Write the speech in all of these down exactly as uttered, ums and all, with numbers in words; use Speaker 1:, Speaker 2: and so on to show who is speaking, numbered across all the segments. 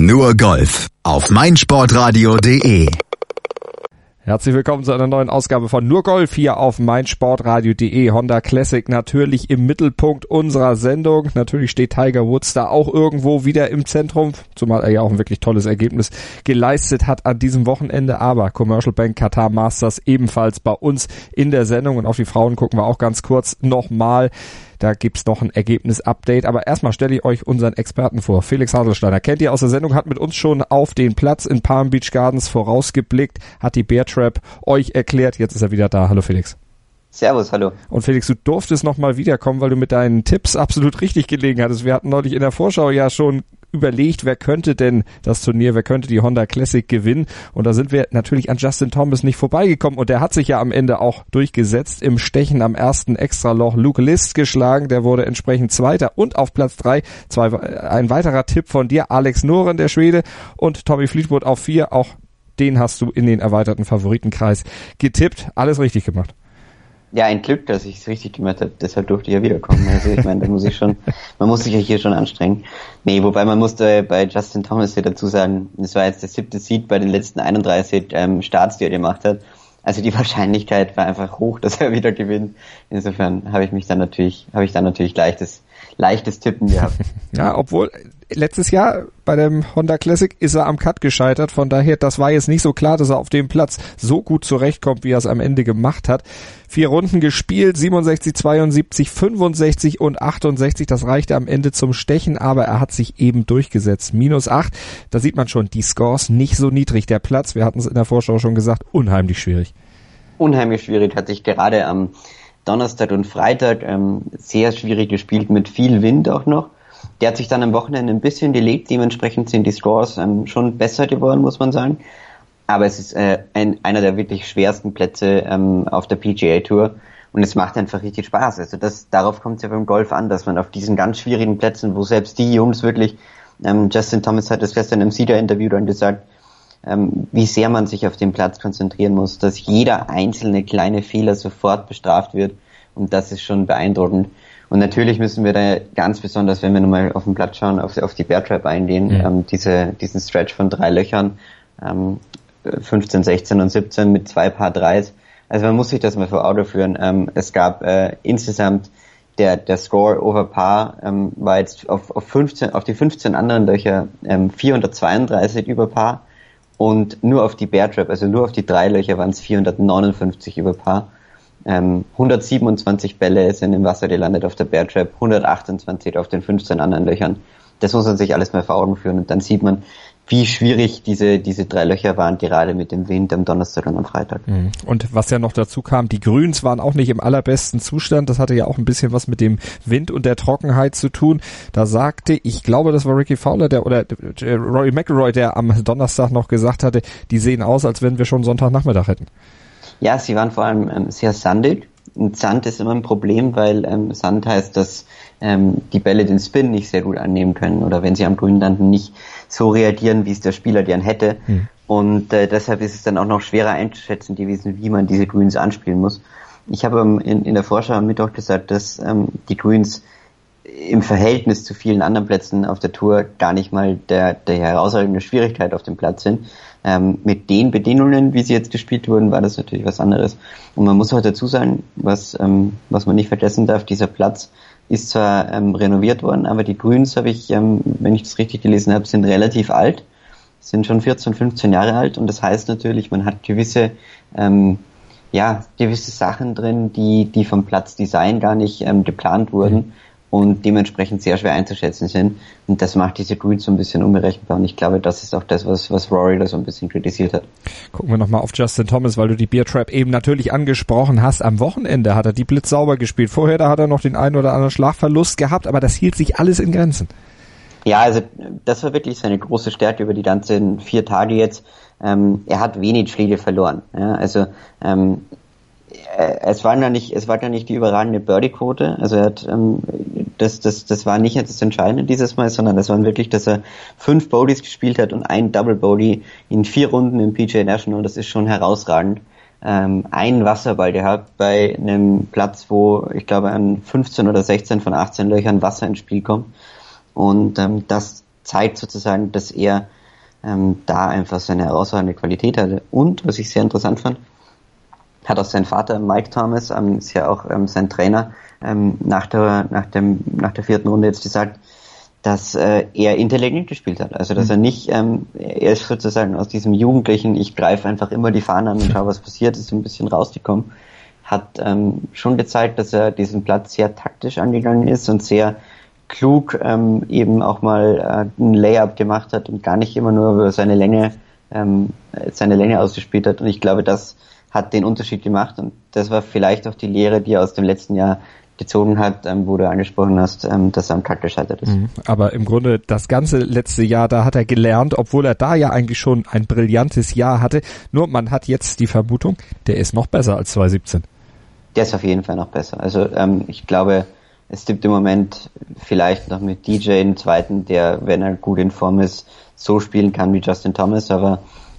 Speaker 1: Nur Golf auf meinsportradio punkt de.
Speaker 2: Herzlich willkommen zu einer neuen Ausgabe von Nur Golf hier auf meinsportradio punkt de. Honda Classic natürlich im Mittelpunkt unserer Sendung. Natürlich steht Tiger Woods da auch irgendwo wieder im Zentrum, zumal er ja auch ein wirklich tolles Ergebnis geleistet hat an diesem Wochenende. Aber Commercial Bank Qatar Masters ebenfalls bei uns in der Sendung, und auf die Frauen gucken wir auch ganz kurz nochmal. Da gibt's noch ein Ergebnis-Update. Aber erstmal stelle ich euch unseren Experten vor. Felix Haselsteiner kennt ihr aus der Sendung, hat mit uns schon auf den Platz in Palm Beach Gardens vorausgeblickt, hat die Bear Trap euch erklärt. Jetzt ist er wieder da. Hallo Felix.
Speaker 3: Servus, hallo.
Speaker 2: Und Felix, du durftest nochmal wiederkommen, weil du mit deinen Tipps absolut richtig gelegen hattest. Wir hatten neulich in der Vorschau ja schon überlegt, wer könnte denn das Turnier, wer könnte die Honda Classic gewinnen. Und da sind wir natürlich an Justin Thomas nicht vorbeigekommen. Und der hat sich ja am Ende auch durchgesetzt im Stechen am ersten Extraloch. Luke List geschlagen, der wurde entsprechend Zweiter. Und auf Platz drei zwei, ein weiterer Tipp von dir, Alex Noren, der Schwede, und Tommy Fleetwood auf vier. Auch den hast du in den erweiterten Favoritenkreis getippt. Alles richtig gemacht.
Speaker 3: Ja, ein Glück, dass ich es richtig gemacht habe. Deshalb durfte ich ja wiederkommen. Also ich meine, da muss ich schon, man muss sich ja hier schon anstrengen. Nee, wobei man musste bei Justin Thomas ja dazu sagen, das war jetzt der siebte Seed bei den letzten einunddreißig ähm, Starts, die er gemacht hat. Also die Wahrscheinlichkeit war einfach hoch, dass er wieder gewinnt. Insofern habe ich mich dann natürlich, habe ich dann natürlich leichtes, leichtes Tippen gehabt.
Speaker 2: Ja, obwohl letztes Jahr bei dem Honda Classic ist er am Cut gescheitert. Von daher, das war jetzt nicht so klar, dass er auf dem Platz so gut zurechtkommt, wie er es am Ende gemacht hat. Vier Runden gespielt, siebenundsechzig, zweiundsiebzig, fünfundsechzig und achtundsechzig. Das reichte am Ende zum Stechen, aber er hat sich eben durchgesetzt. Minus acht, da sieht man schon, die Scores nicht so niedrig. Der Platz, wir hatten es in der Vorschau schon gesagt, unheimlich schwierig.
Speaker 3: Unheimlich schwierig, hat sich gerade am Donnerstag und Freitag ähm, sehr schwierig gespielt, mit viel Wind auch noch. Der hat sich dann am Wochenende ein bisschen gelegt, dementsprechend sind die Scores ähm, schon besser geworden, muss man sagen. Aber es ist äh, ein, einer der wirklich schwersten Plätze ähm, auf der P G A Tour, und es macht einfach richtig Spaß. Also das, darauf kommt es ja beim Golf an, dass man auf diesen ganz schwierigen Plätzen, wo selbst die Jungs wirklich, ähm, Justin Thomas hat es gestern im Cedar-Interview dann gesagt, ähm, wie sehr man sich auf den Platz konzentrieren muss, dass jeder einzelne kleine Fehler sofort bestraft wird, und das ist schon beeindruckend. Und natürlich müssen wir da ganz besonders, wenn wir nochmal auf den Platz schauen, auf, auf die Bear Trap eingehen, mhm. ähm, diese, diesen Stretch von drei Löchern, ähm, fünfzehn, sechzehn und siebzehn mit zwei Paar Dreis. Also man muss sich das mal vor Augen führen. Ähm, es gab äh, insgesamt der der Score over Par ähm, war jetzt auf auf fünfzehn auf die fünfzehn anderen Löcher ähm, vierhundertzweiunddreißig über Par, und nur auf die Bear Trap, also nur auf die drei Löcher, waren es vierhundertneunundfünfzig über Par. Ähm, hundertsiebenundzwanzig Bälle sind im Wasser gelandet auf der Bear Trap, hundertachtundzwanzig auf den fünfzehn anderen Löchern. Das muss man sich alles mal vor Augen führen, und dann sieht man, wie schwierig diese diese drei Löcher waren, gerade mit dem Wind am Donnerstag und am Freitag.
Speaker 2: Und was ja noch dazu kam, die Grüns waren auch nicht im allerbesten Zustand. Das hatte ja auch ein bisschen was mit dem Wind und der Trockenheit zu tun. Da sagte, ich glaube, das war Ricky Fowler, der oder äh, Rory McIlroy, der am Donnerstag noch gesagt hatte, die sehen aus, als wenn wir schon Sonntagnachmittag hätten.
Speaker 3: Ja, sie waren vor allem ähm, sehr sandig. Und Sand ist immer ein Problem, weil ähm, Sand heißt, dass ähm, die Bälle den Spin nicht sehr gut annehmen können, oder wenn sie am Grün landen, nicht so reagieren, wie es der Spieler gern hätte. Hm. Und äh, deshalb ist es dann auch noch schwerer einzuschätzen gewesen, wie man diese Greens anspielen muss. Ich habe ähm, in, in der Vorschau am Mittwoch gesagt, dass ähm, die Greens im Verhältnis zu vielen anderen Plätzen auf der Tour gar nicht mal der, der herausragende Schwierigkeit auf dem Platz sind. Ähm, mit den Bedingungen, wie sie jetzt gespielt wurden, war das natürlich was anderes. Und man muss auch dazu sagen, was ähm, was man nicht vergessen darf, dieser Platz ist zwar ähm, renoviert worden, aber die Grüns, habe ich, ähm, wenn ich das richtig gelesen habe, sind relativ alt, sind schon vierzehn, fünfzehn Jahre alt, und das heißt natürlich, man hat gewisse ähm, ja gewisse Sachen drin, die die vom Platzdesign gar nicht ähm, geplant wurden. Mhm. Und dementsprechend sehr schwer einzuschätzen sind. Und das macht diese Greens so ein bisschen unberechenbar. Und ich glaube, das ist auch das, was, was Rory da so ein bisschen kritisiert hat.
Speaker 2: Gucken wir nochmal auf Justin Thomas, weil du die Bear Trap eben natürlich angesprochen hast. Am Wochenende hat er die blitzsauber gespielt. Vorher, da hat er noch den einen oder anderen Schlagverlust gehabt, aber das hielt sich alles in Grenzen.
Speaker 3: Ja, also das war wirklich seine große Stärke über die ganzen vier Tage jetzt. Ähm, er hat wenig Schläge verloren. Ja, also ähm, es war ja nicht, es war ja nicht die überragende Birdie-Quote. Also er hat, ähm, das, das, das war nicht das Entscheidende dieses Mal, sondern das war wirklich, dass er fünf Bogies gespielt hat und ein Double Bogey in vier Runden im P G A National. Das ist schon herausragend. Ähm, einen Wasserball gehabt bei einem Platz, wo ich glaube an fünfzehn oder sechzehn von achtzehn Löchern Wasser ins Spiel kommt. Und ähm, das zeigt sozusagen, dass er ähm, da einfach seine herausragende Qualität hatte. Und, was ich sehr interessant fand, hat auch sein Vater, Mike Thomas, ähm, ist ja auch ähm, sein Trainer, ähm, nach der nach dem nach der vierten Runde jetzt gesagt, dass äh, er intelligent gespielt hat. Also, dass er nicht, ähm, er ist sozusagen aus diesem Jugendlichen, ich greife einfach immer die Fahne an und schaue, was passiert, ist ein bisschen rausgekommen, hat ähm, schon gezeigt, dass er diesen Platz sehr taktisch angegangen ist und sehr klug ähm, eben auch mal äh, ein Layup gemacht hat und gar nicht immer nur über seine Länge ähm, seine Länge ausgespielt hat. Und ich glaube, das hat den Unterschied gemacht und das war vielleicht auch die Lehre, die er aus dem letzten Jahr gezogen hat, ähm, wo du angesprochen hast, ähm, dass er am Takt gescheitert ist.
Speaker 2: Mhm. Aber im Grunde das ganze letzte Jahr, da hat er gelernt, obwohl er da ja eigentlich schon ein brillantes Jahr hatte. Nur man hat jetzt die Vermutung, der ist noch besser als zwanzig siebzehn.
Speaker 3: Der ist auf jeden Fall noch besser. Also ähm, ich glaube, es gibt im Moment vielleicht noch mit D J einen zweiten, der, wenn er gut in Form ist, so spielen kann wie Justin Thomas, aber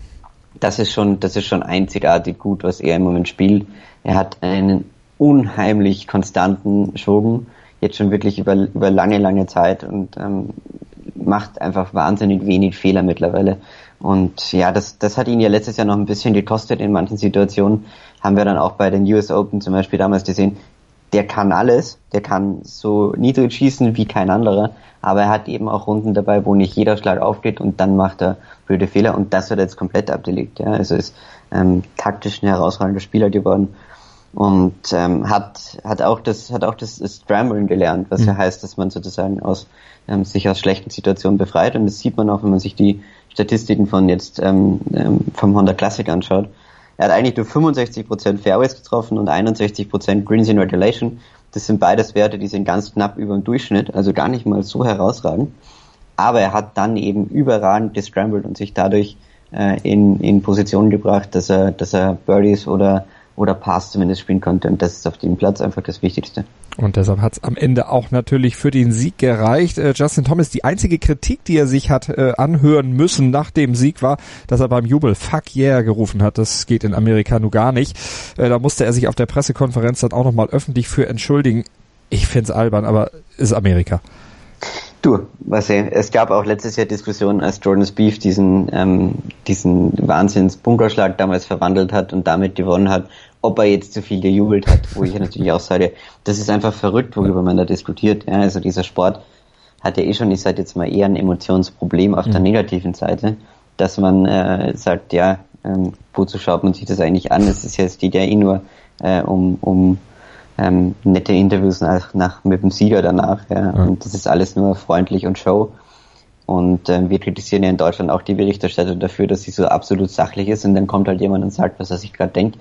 Speaker 3: das ist schon, das ist schon einzigartig gut, was er im Moment spielt. Er hat einen unheimlich konstanten Schwung, jetzt schon wirklich über, über lange, lange Zeit und ähm, macht einfach wahnsinnig wenig Fehler mittlerweile. Und ja, das, das hat ihn ja letztes Jahr noch ein bisschen gekostet in manchen Situationen. Haben wir dann auch bei den U S Open zum Beispiel damals gesehen, der kann alles, der kann so niedrig schießen wie kein anderer, aber er hat eben auch Runden dabei, wo nicht jeder Schlag aufgeht und dann macht er blöde Fehler und das wird jetzt komplett abgelegt. Ja. Also ist ähm, taktisch ein herausragender Spieler geworden und ähm, hat hat auch das hat auch das, das Scramblen gelernt, was mhm. ja heißt, dass man sozusagen aus ähm, sich aus schlechten Situationen befreit und das sieht man auch, wenn man sich die Statistiken von jetzt ähm, ähm, vom Honda Classic anschaut. Er hat eigentlich nur fünfundsechzig Prozent Fairways getroffen und einundsechzig Prozent Greens in Regulation. Das sind beides Werte, die sind ganz knapp über dem Durchschnitt, also gar nicht mal so herausragend. Aber er hat dann eben überragend gescrambled und sich dadurch äh, in, in Positionen gebracht, dass er, dass er Birdies oder oder Pars zumindest spielen konnte. Und das ist auf dem Platz einfach das Wichtigste. Und deshalb hat es am Ende auch natürlich für den Sieg gereicht. Äh, Justin Thomas, die einzige Kritik, die er sich hat äh, anhören müssen nach dem Sieg, war, dass er beim Jubel Fuck yeah gerufen hat. Das geht in Amerika nur gar nicht. Äh, da musste er sich auf der Pressekonferenz dann auch nochmal öffentlich für entschuldigen. Ich find's albern, aber ist Amerika. Du, was ja, es gab auch letztes Jahr Diskussionen, als Jordan Spieth diesen ähm, diesen Wahnsinns-Bunkerschlag damals verwandelt hat und damit gewonnen hat, ob er jetzt zu viel gejubelt hat, wo ich natürlich auch sage, das ist einfach verrückt, worüber man da diskutiert. Ja, also dieser Sport hat ja eh schon, ich sage jetzt mal, eher ein Emotionsproblem auf der negativen Seite, dass man äh, sagt, ja, ähm, wozu schaut man sich das eigentlich an? Es ist ja, es geht ja eh nur äh, um um Ähm, nette Interviews nach, nach mit dem Sieger danach, ja. ja. Und das ist alles nur freundlich und Show. Und ähm, wir kritisieren ja in Deutschland auch die Berichterstattung dafür, dass sie so absolut sachlich ist und dann kommt halt jemand und sagt, was er sich gerade denkt.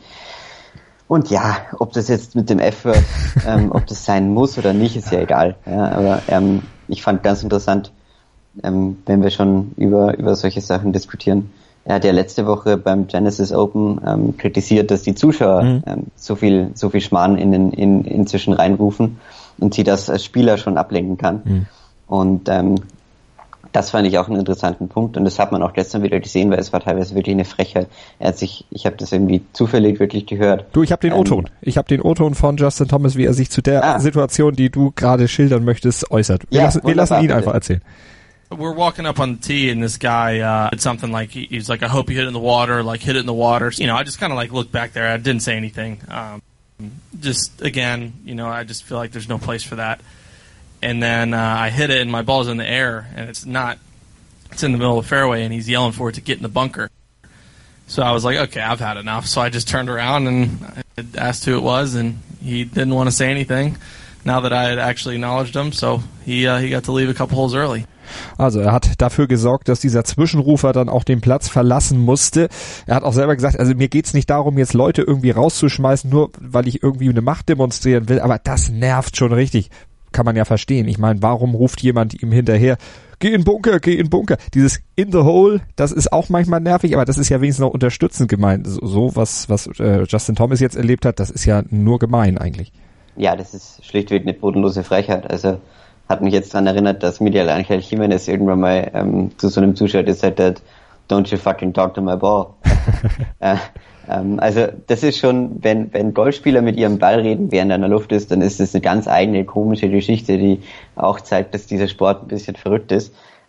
Speaker 3: Und ja, ob das jetzt mit dem F-Word, ähm, ob das sein muss oder nicht, ist ja egal. Ja, aber ähm, ich fand ganz interessant, ähm, wenn wir schon über über solche Sachen diskutieren. Er hat ja letzte Woche beim Genesis Open ähm, kritisiert, dass die Zuschauer mhm. ähm, so viel so viel Schmarrn in den in, inzwischen reinrufen und sie das als Spieler schon ablenken kann. Mhm. Und ähm, das fand ich auch einen interessanten Punkt und das hat man auch gestern wieder gesehen, weil es war teilweise wirklich eine Frechheit. Er hat sich, ich habe das irgendwie zufällig wirklich gehört. Du, ich habe den ähm, O-Ton. Ich habe den O-Ton von Justin Thomas, wie er sich zu der ah. Situation, die du gerade schildern möchtest, äußert. Wir, ja, lassen, wir lassen ihn bitte. einfach erzählen.
Speaker 4: We're walking up on the tee and this guy uh did something like he, he's like, I hope you hit it in the water, like hit it in the water. You know, I just kind of like looked back there. I didn't say anything. Um, just again, you know, I just feel like there's no place for that. And then uh, I hit it and my ball's in the air and it's not, it's in the middle of the fairway and he's yelling for it to get in the bunker. So I was like, okay, I've had enough. So I just turned around and I asked who it was and he didn't want to say anything now that I had actually acknowledged him. So he uh, he got to leave a couple holes early. Also er hat dafür gesorgt, dass dieser Zwischenrufer dann auch den Platz verlassen musste. Er hat auch selber gesagt, also mir geht's nicht darum, jetzt Leute irgendwie rauszuschmeißen, nur weil ich irgendwie eine Macht demonstrieren will, aber das nervt schon richtig. Kann man ja verstehen. Ich meine, warum ruft jemand ihm hinterher, geh in Bunker, geh in Bunker. Dieses in the hole, das ist auch manchmal nervig, aber das ist ja wenigstens noch unterstützend gemeint. So, so was, was äh, Justin Thomas jetzt erlebt hat, das ist ja nur gemein eigentlich. Ja, das ist schlichtweg eine bodenlose Frechheit. Also hat mich jetzt daran erinnert, dass Miguel Ángel Jiménez irgendwann mal ähm, zu so einem Zuschauer gesagt hat, don't you fucking talk to my ball. äh, ähm, also das ist schon, wenn wenn Golfspieler mit ihrem Ball reden, während er in der Luft ist, dann ist das eine ganz eigene, komische Geschichte, die auch zeigt, dass dieser Sport ein bisschen verrückt ist.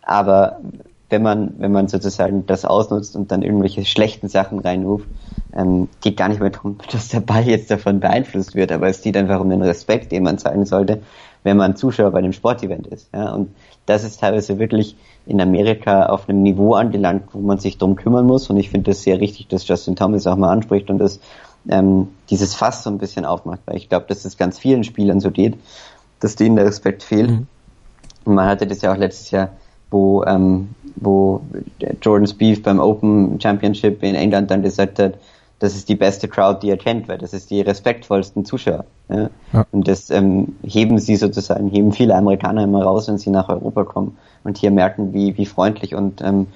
Speaker 3: aber wenn man, wenn man sozusagen das ausnutzt und dann irgendwelche schlechten Sachen reinruft, ähm, geht gar nicht mehr darum, dass der Ball jetzt davon beeinflusst wird, aber es geht einfach um den Respekt, den man zeigen sollte, wenn man Zuschauer bei einem Sportevent ist. Ja, und das ist teilweise wirklich in Amerika auf einem Niveau angelangt, wo man sich drum kümmern muss, und ich finde das sehr richtig, dass Justin Thomas auch mal anspricht und das ähm, dieses Fass so ein bisschen aufmacht, weil ich glaube, dass es ganz vielen Spielern so geht, dass denen der Respekt fehlt. Mhm. Und man hatte das ja auch letztes Jahr, wo ähm, wo Jordan Spieth beim Open Championship in England dann gesagt hat, das ist die beste Crowd, die er kennt, weil das ist die respektvollsten Zuschauer. Ja? Ja. Und das ähm, heben sie sozusagen, heben viele Amerikaner immer raus, wenn sie nach Europa kommen und hier merken, wie wie freundlich und ähm,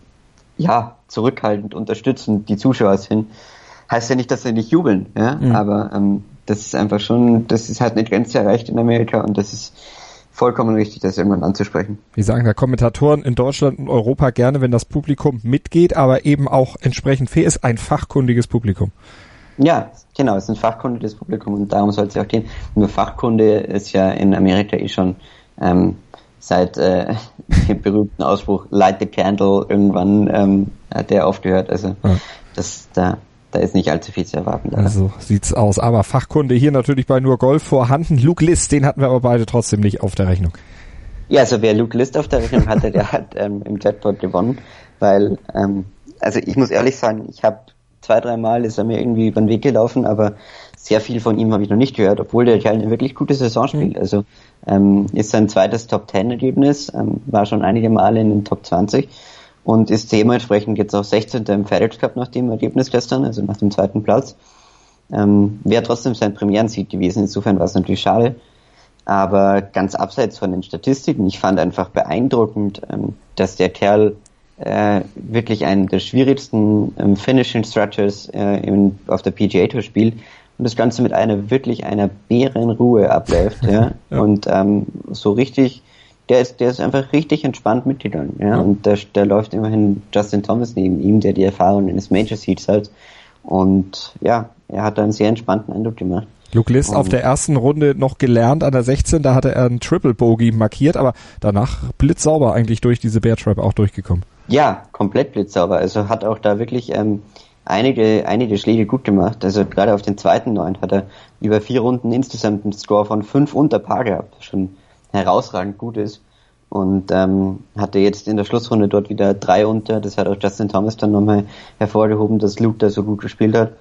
Speaker 3: ja zurückhaltend, unterstützend die Zuschauer sind. Heißt ja nicht, dass sie nicht jubeln, ja, mhm. aber ähm, das ist einfach schon, das ist halt eine Grenze erreicht in Amerika, und das ist vollkommen richtig, das irgendwann anzusprechen.
Speaker 2: Wie sagen da Kommentatoren in Deutschland und Europa gerne, wenn das Publikum mitgeht, aber eben auch entsprechend fair ist, ein fachkundiges Publikum.
Speaker 3: Ja, genau, es ist ein fachkundiges Publikum, und darum soll es ja auch gehen. Nur Fachkunde ist ja in Amerika eh schon ähm, seit äh, dem berühmten Ausspruch Light the Candle irgendwann ähm, hat der aufgehört. Also ja. das da Da ist nicht allzu viel zu erwarten. Leider.
Speaker 2: Also sieht's aus. Aber Fachkunde hier natürlich bei Nur Golf vorhanden. Luke List, den hatten wir aber beide trotzdem nicht auf der Rechnung.
Speaker 3: Ja, also wer Luke List auf der Rechnung hatte, der hat ähm, im Jackpot gewonnen. Weil, ähm, also ich muss ehrlich sagen, ich habe zwei, dreimal ist er mir irgendwie über den Weg gelaufen, aber sehr viel von ihm habe ich noch nicht gehört, obwohl der Kerl eine wirklich gute Saison spielt. Mhm. Also ähm, ist sein zweites Top-Ten-Ergebnis, ähm, war schon einige Male in den Top zwanzig. Und ist dementsprechend jetzt auch sechzehnter im FedEx Cup nach dem Ergebnis gestern, also nach dem zweiten Platz. Ähm, wäre trotzdem sein Premierensieg gewesen, insofern war es natürlich schade. Aber ganz abseits von den Statistiken, ich fand einfach beeindruckend, ähm, dass der Kerl äh, wirklich einen der schwierigsten ähm, Finishing Structures äh, in, auf der P G A Tour spielt und das Ganze mit einer wirklich einer Bärenruhe abläuft. ja? ja. Und ähm, so richtig... Der ist, der ist einfach richtig entspannt mitgegangen, ja, ja. Und da, da läuft immerhin Justin Thomas neben ihm, der die Erfahrung eines Major Seeds hat. Und ja, er hat da einen sehr entspannten Eindruck gemacht.
Speaker 2: Luke List auf der ersten Runde noch gelernt an der sechzehn, da hatte er einen Triple Bogey markiert, aber danach blitzsauber eigentlich durch diese Bear Trap auch durchgekommen.
Speaker 3: Ja, komplett blitzsauber. Also hat auch da wirklich ähm, einige einige Schläge gut gemacht. Also gerade auf den zweiten Neun hat er über vier Runden insgesamt einen Score von fünf unter Par gehabt. Schon herausragend gut ist, und ähm, hatte jetzt in der Schlussrunde dort wieder drei unter. Das hat auch Justin Thomas dann nochmal hervorgehoben, dass Luke da so gut gespielt hat,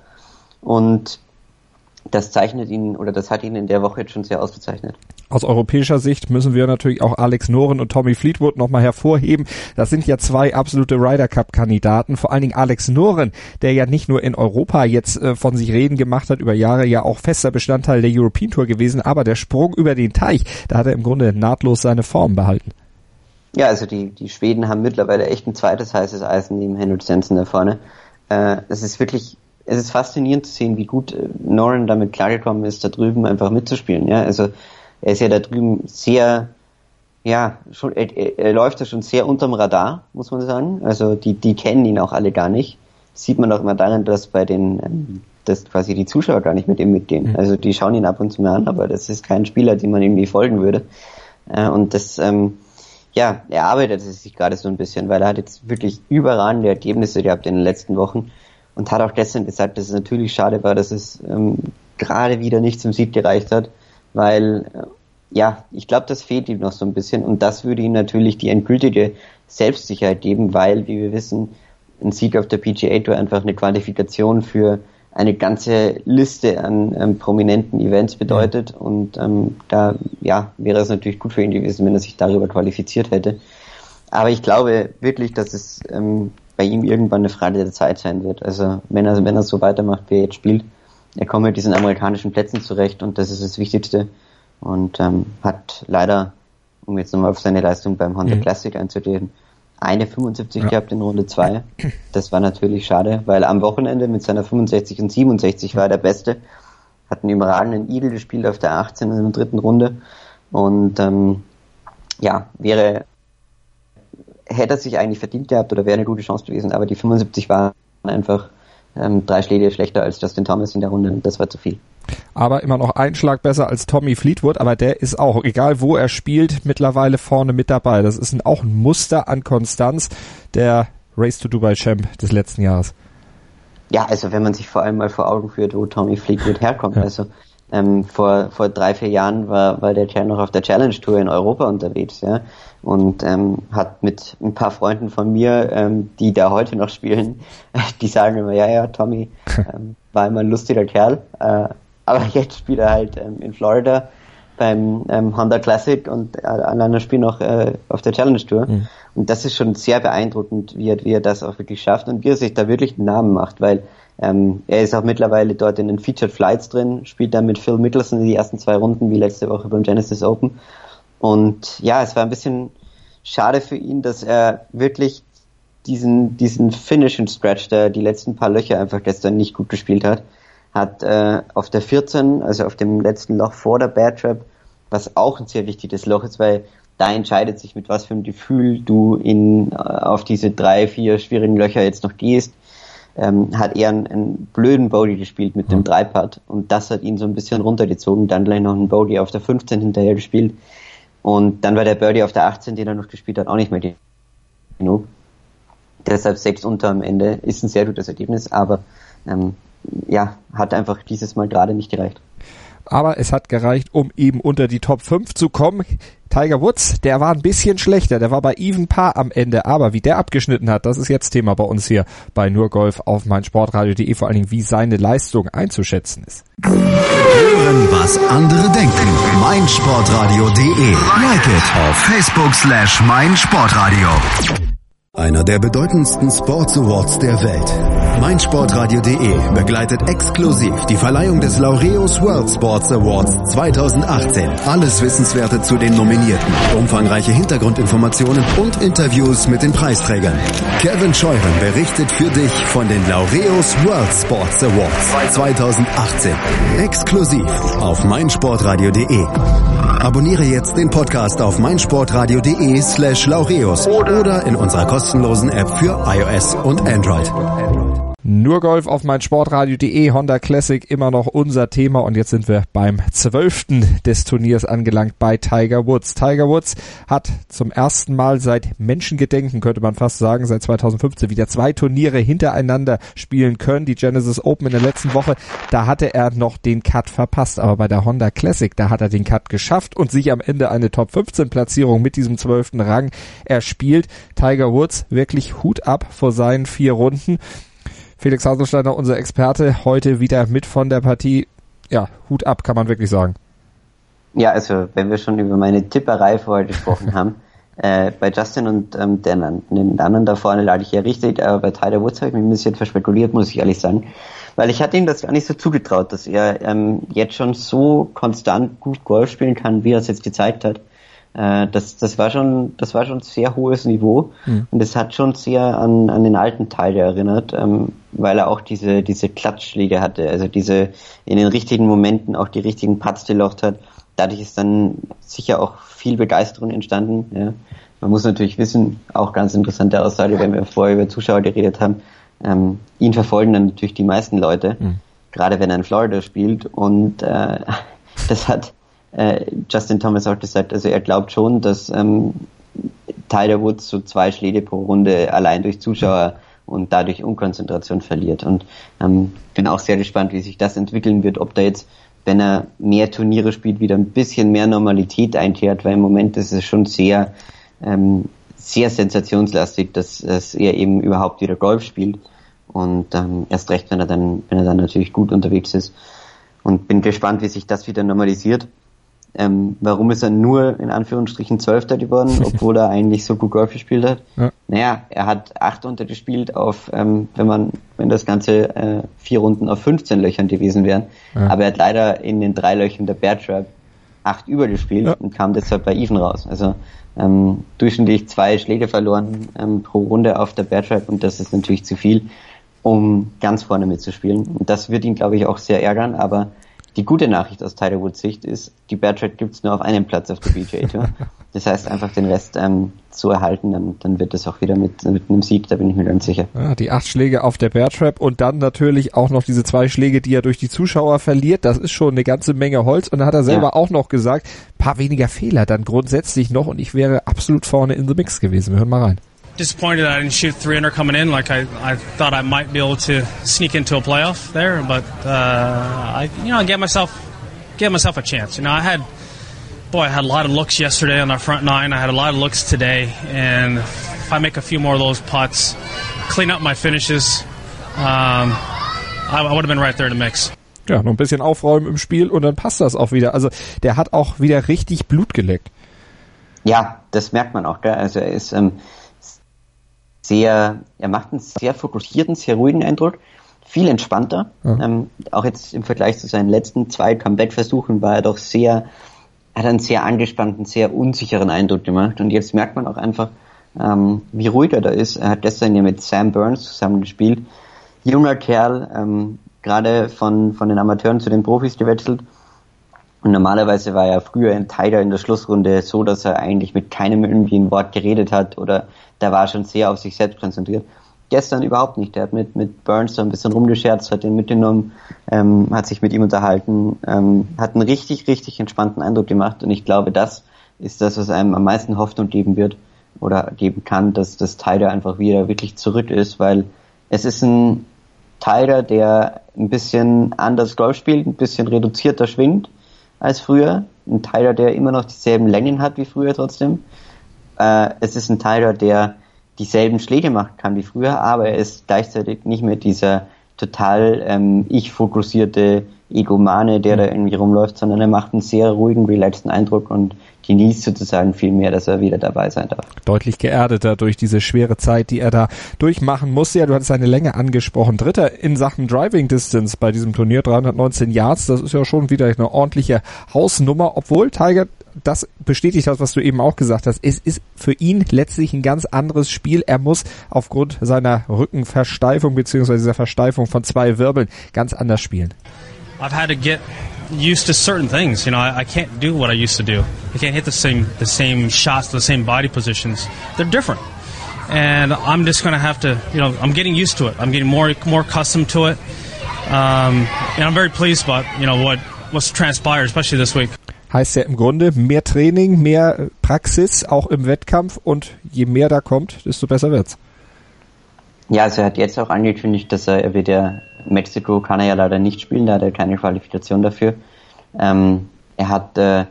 Speaker 3: und das zeichnet ihn, oder das hat ihn in der Woche jetzt schon sehr ausgezeichnet.
Speaker 2: Aus europäischer Sicht müssen wir natürlich auch Alex Noren und Tommy Fleetwood nochmal hervorheben. Das sind ja zwei absolute Ryder Cup Kandidaten. Vor allen Dingen Alex Noren, der ja nicht nur in Europa jetzt äh, von sich reden gemacht hat, über Jahre ja auch fester Bestandteil der European Tour gewesen, aber der Sprung über den Teich, da hat er im Grunde nahtlos seine Form behalten.
Speaker 3: Ja, also die, die Schweden haben mittlerweile echt ein zweites heißes Eisen neben Henrik Stenson da vorne. Äh, es ist wirklich, es ist faszinierend zu sehen, wie gut Noren damit klargekommen ist, da drüben einfach mitzuspielen. Ja, also er ist ja da drüben sehr, ja, schon, er, er läuft ja schon sehr unterm Radar, muss man sagen. Also die, die kennen ihn auch alle gar nicht. Das sieht man auch immer daran, dass bei den, dass quasi die Zuschauer gar nicht mit ihm mitgehen. Also die schauen ihn ab und zu mal an, aber das ist kein Spieler, dem man irgendwie folgen würde. Und das, ähm, ja, er arbeitet sich gerade so ein bisschen, weil er hat jetzt wirklich überragende Ergebnisse gehabt in den letzten Wochen und hat auch gestern gesagt, dass es natürlich schade war, dass es ähm, gerade wieder nicht zum Sieg gereicht hat, weil, äh, ja, ich glaube, das fehlt ihm noch so ein bisschen, und das würde ihm natürlich die endgültige Selbstsicherheit geben, weil, wie wir wissen, ein Sieg auf der P G A Tour einfach eine Qualifikation für eine ganze Liste an ähm, prominenten Events bedeutet, ja. Und ähm, da ja wäre es natürlich gut für ihn gewesen, wenn er sich darüber qualifiziert hätte. Aber ich glaube wirklich, dass es ähm, bei ihm irgendwann eine Frage der Zeit sein wird. Also wenn er wenn er so weitermacht, wie er jetzt spielt, er kommt mit diesen amerikanischen Plätzen zurecht, und das ist das Wichtigste. Und ähm, hat leider, um jetzt nochmal auf seine Leistung beim Honda mhm. Classic einzugehen, eine fünfundsiebzig ja. gehabt in Runde zwei. Das war natürlich schade, weil am Wochenende mit seiner fünfundsechzig und siebenundsechzig war er der Beste. Hat einen überragenden Eagle gespielt auf der achtzehn in der dritten Runde. Und ähm, ja, wäre, hätte er sich eigentlich verdient gehabt oder wäre eine gute Chance gewesen, aber die fünfundsiebzig waren einfach ähm, drei Schläge schlechter als Justin Thomas in der Runde. Das war zu viel.
Speaker 2: Aber immer noch ein Schlag besser als Tommy Fleetwood, aber der ist auch, egal wo er spielt, mittlerweile vorne mit dabei. Das ist ein, auch ein Muster an Konstanz, der Race to Dubai Champ des letzten Jahres.
Speaker 3: Ja, also wenn man sich vor allem mal vor Augen führt, wo Tommy Fleetwood herkommt. Ja. Also ähm, vor vor drei, vier Jahren war, war der Kerl noch auf der Challenge Tour in Europa unterwegs, ja, und ähm, hat mit ein paar Freunden von mir, ähm, die da heute noch spielen, die sagen immer, ja, ja, Tommy ähm, war immer ein lustiger Kerl, äh, aber jetzt spielt er halt ähm, in Florida beim ähm, Honda Classic und alle anderen spielen noch äh, auf der Challenge Tour. Mhm. Und das ist schon sehr beeindruckend, wie er, wie er das auch wirklich schafft und wie er sich da wirklich einen Namen macht, weil ähm, er ist auch mittlerweile dort in den Featured Flights drin, spielt dann mit Phil Mickelson die ersten zwei Runden, wie letzte Woche beim Genesis Open. Und ja, es war ein bisschen schade für ihn, dass er wirklich diesen diesen Finishing Stretch, der die letzten paar Löcher einfach gestern nicht gut gespielt hat, hat äh, auf der vierzehn, also auf dem letzten Loch vor der Bear Trap, was auch ein sehr wichtiges Loch ist, weil da entscheidet sich, mit was für einem Gefühl du in auf diese drei, vier schwierigen Löcher jetzt noch gehst, ähm, hat er einen, einen blöden Bogey gespielt mit dem Drei-Putt und das hat ihn so ein bisschen runtergezogen, dann gleich noch einen Bogey auf der fünfzehn hinterher gespielt und dann war der Birdie auf der achtzehn, den er noch gespielt hat, auch nicht mehr genug. Deshalb sechs unter am Ende ist ein sehr gutes Ergebnis, aber ähm, ja, hat einfach dieses Mal gerade nicht gereicht.
Speaker 2: Aber es hat gereicht, um eben unter die Top fünf zu kommen. Tiger Woods, der war ein bisschen schlechter, der war bei Even Par am Ende, aber wie der abgeschnitten hat, das ist jetzt Thema bei uns hier bei Nur Golf auf meinsportradio punkt de, vor allen Dingen, wie seine Leistung einzuschätzen ist.
Speaker 1: Hören, was andere denken. meinsportradio punkt de. Like it auf Facebook slash meinsportradio. Einer der bedeutendsten Sports Awards der Welt. meinsportradio punkt de begleitet exklusiv die Verleihung des Laureus World Sports Awards zwanzig achtzehn. Alles Wissenswerte zu den Nominierten, umfangreiche Hintergrundinformationen und Interviews mit den Preisträgern. Kevin Scheuren berichtet für dich von den Laureus World Sports Awards zwanzig achtzehn. Exklusiv auf meinsportradio punkt de. Abonniere jetzt den Podcast auf meinsportradio punkt de slash Laureus oder in unserer kostenlosen App für iOS und Android.
Speaker 2: Nur Golf auf meinsportradio punkt de, Honda Classic immer noch unser Thema und jetzt sind wir beim zwölften des Turniers angelangt bei Tiger Woods. Tiger Woods hat zum ersten Mal seit Menschengedenken, könnte man fast sagen, seit zweitausendfünfzehn wieder zwei Turniere hintereinander spielen können. Die Genesis Open in der letzten Woche, da hatte er noch den Cut verpasst, aber bei der Honda Classic, da hat er den Cut geschafft und sich am Ende eine Top fünfzehn Platzierung mit diesem zwölften Rang erspielt. Tiger Woods wirklich Hut ab vor seinen vier Runden. Felix Haselsteiner, unser Experte, heute wieder mit von der Partie. Ja, Hut ab, kann man wirklich sagen.
Speaker 3: Ja, also wenn wir schon über meine Tipperei vorher gesprochen haben, äh, bei Justin und ähm, den, den anderen da vorne lag ich ja richtig, aber bei Tiger Woods habe ich mich ein bisschen verspekuliert, muss ich ehrlich sagen. Weil ich hatte ihm das gar nicht so zugetraut, dass er ähm, jetzt schon so konstant gut Golf spielen kann, wie er es jetzt gezeigt hat. Äh, das, das war schon, das war schon sehr hohes Niveau mhm. und es hat schon sehr an, an den alten Tiger erinnert, ähm, weil er auch diese, diese Klatschschläge hatte, also diese in den richtigen Momenten auch die richtigen Putts gelocht hat. Dadurch ist dann sicher auch viel Begeisterung entstanden. Ja. Man muss natürlich wissen, auch ganz interessante Aussage, wenn wir vorher über Zuschauer geredet haben, ähm, ihn verfolgen dann natürlich die meisten Leute, mhm. gerade wenn er in Florida spielt und äh, das hat Äh, Justin Thomas auch gesagt, also er glaubt schon, dass ähm, Tiger Woods so zwei Schläge pro Runde allein durch Zuschauer und dadurch Unkonzentration verliert. Und ähm, bin auch sehr gespannt, wie sich das entwickeln wird, ob da jetzt, wenn er mehr Turniere spielt, wieder ein bisschen mehr Normalität einkehrt, weil im Moment ist es schon sehr, ähm, sehr sensationslastig, dass, dass er eben überhaupt wieder Golf spielt. Und ähm, erst recht, wenn er dann, wenn er dann natürlich gut unterwegs ist. Und bin gespannt, wie sich das wieder normalisiert. Ähm, warum ist er nur in Anführungsstrichen Zwölfter geworden, obwohl er eigentlich so gut Golf gespielt hat? Ja. Naja, er hat acht untergespielt auf, ähm, wenn man, wenn das Ganze äh, vier Runden auf fünfzehn Löchern gewesen wären. Ja. Aber er hat leider in den drei Löchern der Bear Trap acht übergespielt ja. und kam deshalb bei Even raus. Also ähm, durchschnittlich zwei Schläge verloren ähm, pro Runde auf der Bear Trap und das ist natürlich zu viel, um ganz vorne mitzuspielen. Und das wird ihn, glaube ich, auch sehr ärgern, aber Die gute Nachricht aus Tiger Woods Sicht ist, die Bear Track gibt's nur auf einem Platz auf der P G A Tour. Das heißt, einfach den Rest ähm, zu erhalten, dann, dann wird es auch wieder mit, mit einem Sieg, da bin ich mir ganz sicher.
Speaker 2: Ja, die acht Schläge auf der Bear Trap und dann natürlich auch noch diese zwei Schläge, die er durch die Zuschauer verliert. Das ist schon eine ganze Menge Holz. Und dann hat er selber ja. auch noch gesagt, paar weniger Fehler dann grundsätzlich noch und ich wäre absolut vorne in the mix gewesen. Wir hören mal rein.
Speaker 5: Disappointed that I didn't shoot three under coming in. Like I, I thought I might be able to sneak into a playoff there, but uh, I, you know, I gave myself, gave myself a chance. You know, I had, boy, I had a lot of looks yesterday on our front nine. I had a lot of looks today, and if I make a few more of those putts, clean up my finishes, um, I, I would have been right there in the mix.
Speaker 2: Ja, noch ein bisschen aufräumen im Spiel und dann passt das auch wieder. Also der hat auch wieder richtig Blut geleckt.
Speaker 3: Ja, das merkt man auch. Gell? Also er ist ähm, sehr, er macht einen sehr fokussierten, sehr ruhigen Eindruck, viel entspannter. Ja. Ähm, auch jetzt im Vergleich zu seinen letzten zwei Comeback-Versuchen war er doch sehr, hat einen sehr angespannten, sehr unsicheren Eindruck gemacht. Und jetzt merkt man auch einfach, ähm, wie ruhig er da ist. Er hat gestern ja mit Sam Burns zusammen gespielt. Junger Kerl, ähm, gerade von, von den Amateuren zu den Profis gewechselt. Und normalerweise war er früher in Tiger in der Schlussrunde so, dass er eigentlich mit keinem irgendwie ein Wort geredet hat oder da war er schon sehr auf sich selbst konzentriert. Gestern überhaupt nicht. Er hat mit, mit Burns so ein bisschen rumgescherzt, hat ihn mitgenommen, ähm, hat sich mit ihm unterhalten, ähm, hat einen richtig, richtig entspannten Eindruck gemacht und ich glaube, das ist das, was einem am meisten Hoffnung geben wird oder geben kann, dass das Tiger einfach wieder wirklich zurück ist, weil es ist ein Tiger, der ein bisschen anders Golf spielt, ein bisschen reduzierter schwingt als früher. Ein Tiger, der immer noch dieselben Längen hat wie früher trotzdem. Äh, es ist ein Tiger, der dieselben Schläge machen kann wie früher, aber er ist gleichzeitig nicht mehr dieser total ähm, ich-fokussierte Egomane, der da irgendwie rumläuft, sondern er macht einen sehr ruhigen, relaxten Eindruck und genießt sozusagen viel mehr, dass er wieder dabei sein darf.
Speaker 2: Deutlich geerdeter durch diese schwere Zeit, die er da durchmachen musste. Ja, du hattest seine Länge angesprochen. Dritter in Sachen Driving Distance bei diesem Turnier, dreihundertneunzehn Yards. Das ist ja schon wieder eine ordentliche Hausnummer, obwohl Tiger, das bestätigt hat, was du eben auch gesagt hast. Es ist für ihn letztlich ein ganz anderes Spiel. Er muss aufgrund seiner Rückenversteifung beziehungsweise dieser Versteifung von zwei Wirbeln ganz anders spielen.
Speaker 5: I've had to get used to certain things. You know, I, I can't do what I used to do. I can't hit the same the same shots, the same body positions. They're different, and I'm just going to have to. You know, I'm getting used to it. I'm getting more more accustomed to it, um, and I'm very pleased about you know what what's transpired, especially this week.
Speaker 2: Heißt ja im Grunde mehr Training, mehr Praxis, auch im Wettkampf, und je mehr da kommt, desto besser wird's.
Speaker 3: Ja, also er hat jetzt auch angekündigt, dass er, er wird ja, Mexiko kann er ja leider nicht spielen, da hat er keine Qualifikation dafür. Ähm, er hat, äh,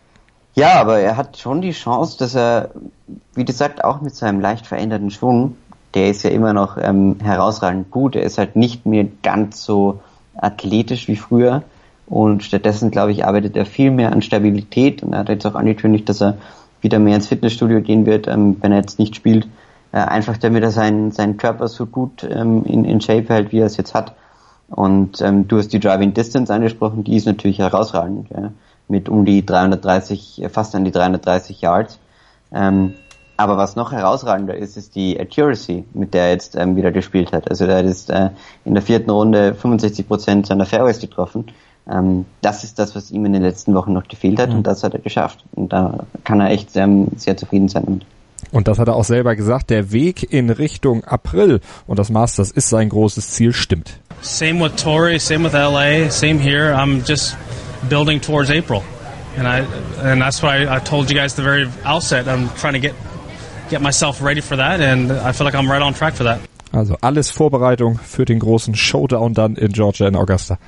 Speaker 3: ja, aber er hat schon die Chance, dass er, wie gesagt, auch mit seinem leicht veränderten Schwung, der ist ja immer noch ähm, herausragend gut, er ist halt nicht mehr ganz so athletisch wie früher und stattdessen, glaube ich, arbeitet er viel mehr an Stabilität und er hat jetzt auch angekündigt, dass er wieder mehr ins Fitnessstudio gehen wird, ähm, wenn er jetzt nicht spielt. Äh, einfach damit er seinen, seinen Körper so gut ähm, in, in Shape hält, wie er es jetzt hat. Und ähm, du hast die Driving Distance angesprochen, die ist natürlich herausragend, ja, mit um die dreihundertdreißig, fast an die dreihundertdreißig Yards. Ähm, aber was noch herausragender ist, ist die Accuracy, mit der er jetzt ähm, wieder gespielt hat. Also er hat jetzt äh, in der vierten Runde fünfundsechzig Prozent seiner Fairways getroffen. Ähm, das ist das, was ihm in den letzten Wochen noch gefehlt hat, mhm. und das hat er geschafft. Und da kann er echt ähm, sehr zufrieden sein damit.
Speaker 2: Und das hat er auch selber gesagt, der Weg in Richtung April und das Masters ist sein großes Ziel, stimmt.
Speaker 5: Same with Torrey, same with L A, same here. I'm just building towards April. And I and that's why I told you guys at the very outset, I'm trying to get get myself ready for that and I feel like I'm right on track for that.
Speaker 2: Also alles Vorbereitung für den großen Showdown dann in Georgia in Augusta.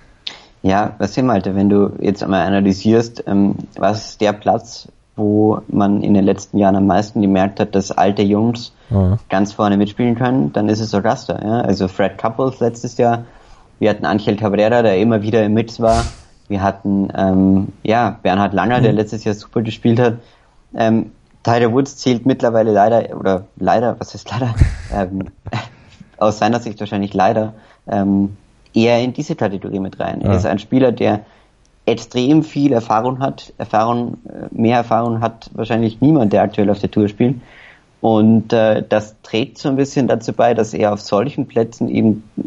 Speaker 3: Ja, was hier, Malte, wenn du jetzt einmal analysierst, ähm, was ist der Platz, wo man in den letzten Jahren am meisten gemerkt hat, dass alte Jungs ja. ganz vorne mitspielen können, dann ist es Augusta. Ja? Also Fred Couples letztes Jahr, wir hatten Angel Cabrera, der immer wieder im Mix war, wir hatten ähm, ja Bernhard Langer, mhm. der letztes Jahr super gespielt hat. Ähm, Tiger Woods zählt mittlerweile leider, oder leider, was heißt leider, ähm, aus seiner Sicht wahrscheinlich leider, ähm, eher in diese Kategorie mit rein. Ja. Er ist ein Spieler, der extrem viel Erfahrung hat, Erfahrung, mehr Erfahrung hat wahrscheinlich niemand, der aktuell auf der Tour spielt. Und äh, das trägt so ein bisschen dazu bei, dass er auf solchen Plätzen eben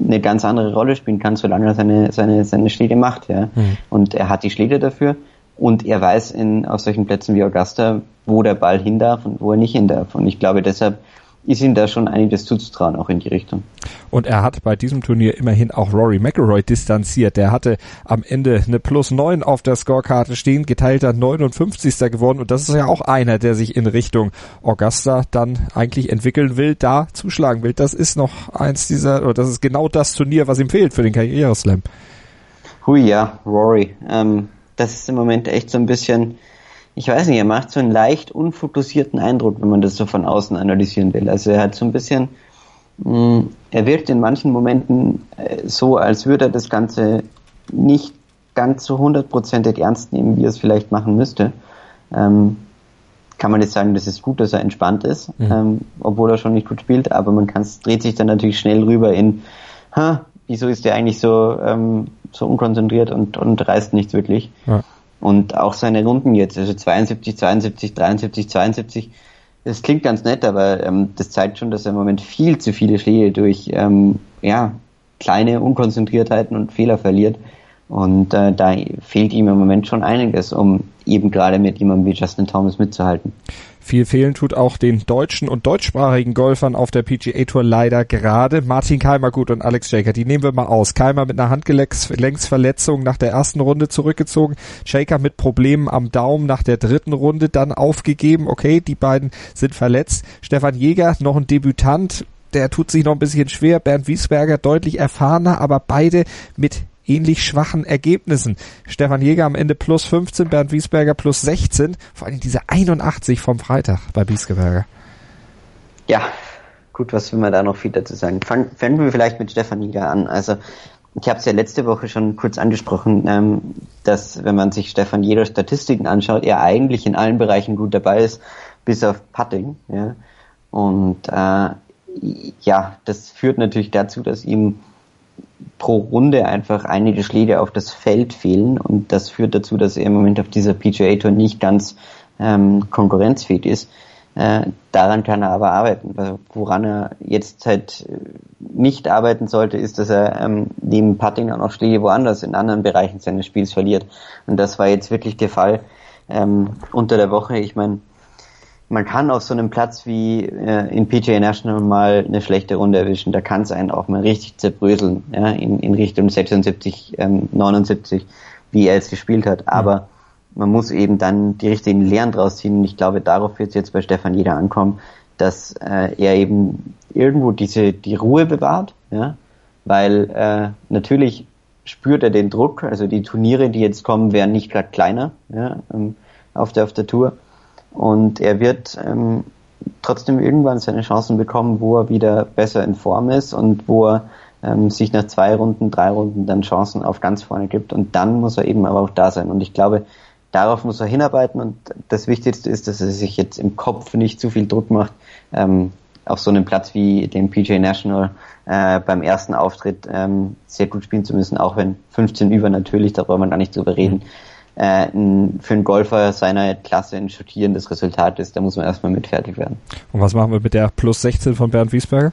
Speaker 3: eine ganz andere Rolle spielen kann, solange er seine, seine, seine Schläge macht, ja. Mhm. Und er hat die Schläge dafür und er weiß in, auf solchen Plätzen wie Augusta, wo der Ball hin darf und wo er nicht hin darf. Und ich glaube, deshalb ist ihm da schon einiges zuzutrauen, auch in die Richtung.
Speaker 2: Und er hat bei diesem Turnier immerhin auch Rory McIlroy distanziert. Der hatte am Ende eine Plus neun auf der Scorekarte stehen, geteilter neunundfünfzigster geworden. Und das ist ja auch einer, der sich in Richtung Augusta dann eigentlich entwickeln will, da zuschlagen will. Das ist noch eins dieser, oder das ist genau das Turnier, was ihm fehlt für den Karriereslam.
Speaker 3: Hui, ja, Rory. Ähm, das ist im Moment echt so ein bisschen... Ich weiß nicht, er macht so einen leicht unfokussierten Eindruck, wenn man das so von außen analysieren will. Also er hat so ein bisschen, mh, er wirkt in manchen Momenten äh, so, als würde er das Ganze nicht ganz so hundertprozentig ernst nehmen, wie er es vielleicht machen müsste. Ähm, kann man jetzt sagen, das ist gut, dass er entspannt ist, mhm. ähm, obwohl er schon nicht gut spielt, aber man kann es dreht sich dann natürlich schnell rüber in, ha, wieso ist der eigentlich so ähm, so unkonzentriert und, und reißt nichts wirklich. Ja. Und auch seine Runden jetzt, also zweiundsiebzig, zweiundsiebzig, dreiundsiebzig, zweiundsiebzig, das klingt ganz nett, aber ähm, das zeigt schon, dass er im Moment viel zu viele Schläge durch ähm, ja kleine Unkonzentriertheiten und Fehler verliert. Und äh, da fehlt ihm im Moment schon einiges, um eben gerade mit jemandem wie Justin Thomas mitzuhalten.
Speaker 2: Viel fehlen tut auch den deutschen und deutschsprachigen Golfern auf der P G A Tour leider gerade. Martin Kaymer gut und Alex Jaker, die nehmen wir mal aus. Kaymer mit einer Handgelenksverletzung nach der ersten Runde zurückgezogen. Jaker mit Problemen am Daumen nach der dritten Runde dann aufgegeben. Okay, die beiden sind verletzt. Stefan Jäger, noch ein Debütant, der tut sich noch ein bisschen schwer. Bernd Wiesberger deutlich erfahrener, aber beide mit ähnlich schwachen Ergebnissen. Stefan Jäger am Ende plus fünfzehn, Bernd Wiesberger plus sechzehn. Vor allem diese einundachtzig vom Freitag bei Wiesberger.
Speaker 3: Ja, gut, was will man da noch viel dazu sagen? Fangen, fangen wir vielleicht mit Stefan Jäger an. Also ich habe es ja letzte Woche schon kurz angesprochen, ähm, dass wenn man sich Stefan Jäger Statistiken anschaut, er eigentlich in allen Bereichen gut dabei ist, bis auf Putting. Ja. Und äh, ja, das führt natürlich dazu, dass ihm pro Runde einfach einige Schläge auf das Feld fehlen und das führt dazu, dass er im Moment auf dieser P G A Tour nicht ganz ähm, konkurrenzfähig ist. Äh, daran kann er aber arbeiten. Woran er jetzt halt nicht arbeiten sollte, ist, dass er ähm, neben Putting auch noch Schläge woanders in anderen Bereichen seines Spiels verliert. Und das war jetzt wirklich der Fall ähm, unter der Woche. Ich meine, man kann auf so einem Platz wie äh, in P G A National mal eine schlechte Runde erwischen. Da kann es einen auch mal richtig zerbröseln, ja, in, in Richtung sechsundsiebzig, ähm, neunundsiebzig, wie er es gespielt hat. Aber man muss eben dann die richtigen Lehren draus ziehen. Und ich glaube, darauf wird es jetzt bei Stefan Jäger ankommen, dass äh, er eben irgendwo diese die Ruhe bewahrt, ja, weil äh, natürlich spürt er den Druck. Also die Turniere, die jetzt kommen, werden nicht gerade kleiner, ja, ähm, auf der auf der Tour. Und er wird ähm, trotzdem irgendwann seine Chancen bekommen, wo er wieder besser in Form ist und wo er ähm, sich nach zwei Runden, drei Runden dann Chancen auf ganz vorne gibt. Und dann muss er eben aber auch da sein. Und ich glaube, darauf muss er hinarbeiten. Und das Wichtigste ist, dass er sich jetzt im Kopf nicht zu viel Druck macht, ähm, auf so einem Platz wie dem P G A National äh, beim ersten Auftritt ähm, sehr gut spielen zu müssen, auch wenn fünfzehn über natürlich, da braucht man gar nicht drüber reden. Äh, für einen Golfer seiner Klasse ein schockierendes Resultat ist, da muss man erstmal mit fertig werden.
Speaker 2: Und was machen wir mit der plus sechzehn von Bernd Wiesberger?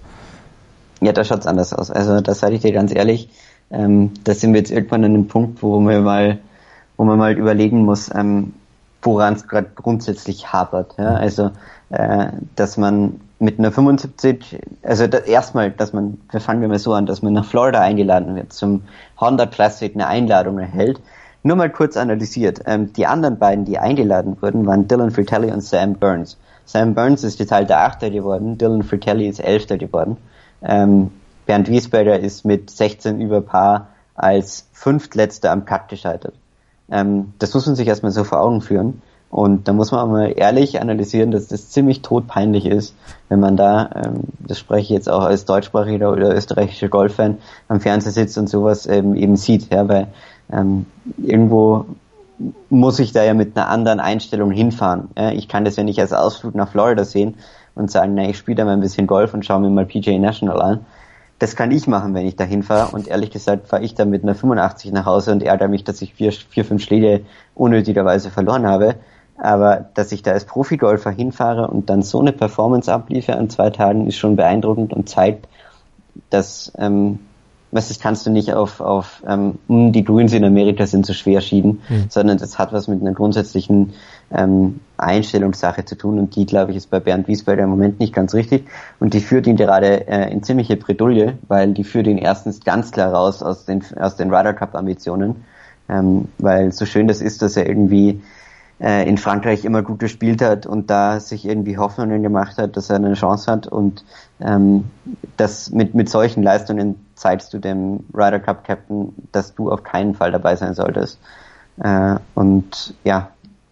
Speaker 3: Ja, da schaut's anders aus. Also das sage ich dir ganz ehrlich, ähm, da sind wir jetzt irgendwann an einem Punkt, wo man mal, wo man mal überlegen muss, ähm, woran es gerade grundsätzlich hapert. Ja? Also, äh, dass man mit einer fünfundsiebzig, also da, erstmal, dass man, wir fangen wir mal so an, dass man nach Florida eingeladen wird, zum Honda Classic eine Einladung erhält. Nur mal kurz analysiert. Ähm, die anderen beiden, die eingeladen wurden, waren Dylan Frittelli und Sam Burns. Sam Burns ist geteilter Achter geworden, Dylan Frittelli ist Elfter geworden. Ähm, Bernd Wiesberger ist mit sechzehn über Paar als Fünftletzter am Cut gescheitert. Ähm, das muss man sich erstmal so vor Augen führen. Und da muss man auch mal ehrlich analysieren, dass das ziemlich todpeinlich ist, wenn man da, ähm, das spreche ich jetzt auch als deutschsprachiger oder österreichischer Golffan, am Fernseher sitzt und sowas ähm, eben sieht, ja, weil Ähm, irgendwo muss ich da ja mit einer anderen Einstellung hinfahren. Ja, ich kann das ja nicht als Ausflug nach Florida sehen und sagen, na, ich spiele da mal ein bisschen Golf und schaue mir mal P G A National an. Das kann ich machen, wenn ich da hinfahre und ehrlich gesagt fahre ich da mit einer fünfundachtzig nach Hause und ärgere mich, dass ich vier, vier, fünf Schläge unnötigerweise verloren habe. Aber dass ich da als Profigolfer hinfahre und dann so eine Performance abliefere an zwei Tagen, ist schon beeindruckend und zeigt, dass ähm, was das kannst du nicht auf, auf ähm, die Greens in Amerika sind so schwer schieben, mhm. sondern das hat was mit einer grundsätzlichen ähm, Einstellungssache zu tun und die, glaube ich, ist bei Bernd Wiesberger im Moment nicht ganz richtig und die führt ihn gerade äh, in ziemliche Bredouille, weil die führt ihn erstens ganz klar raus aus den, aus den Ryder Cup Ambitionen, ähm, weil so schön das ist, dass er irgendwie äh, in Frankreich immer gut gespielt hat und da sich irgendwie Hoffnungen gemacht hat, dass er eine Chance hat und ähm, das mit, mit solchen Leistungen zeigst du dem Ryder Cup Captain, dass du auf keinen Fall dabei sein solltest. Äh, und ja,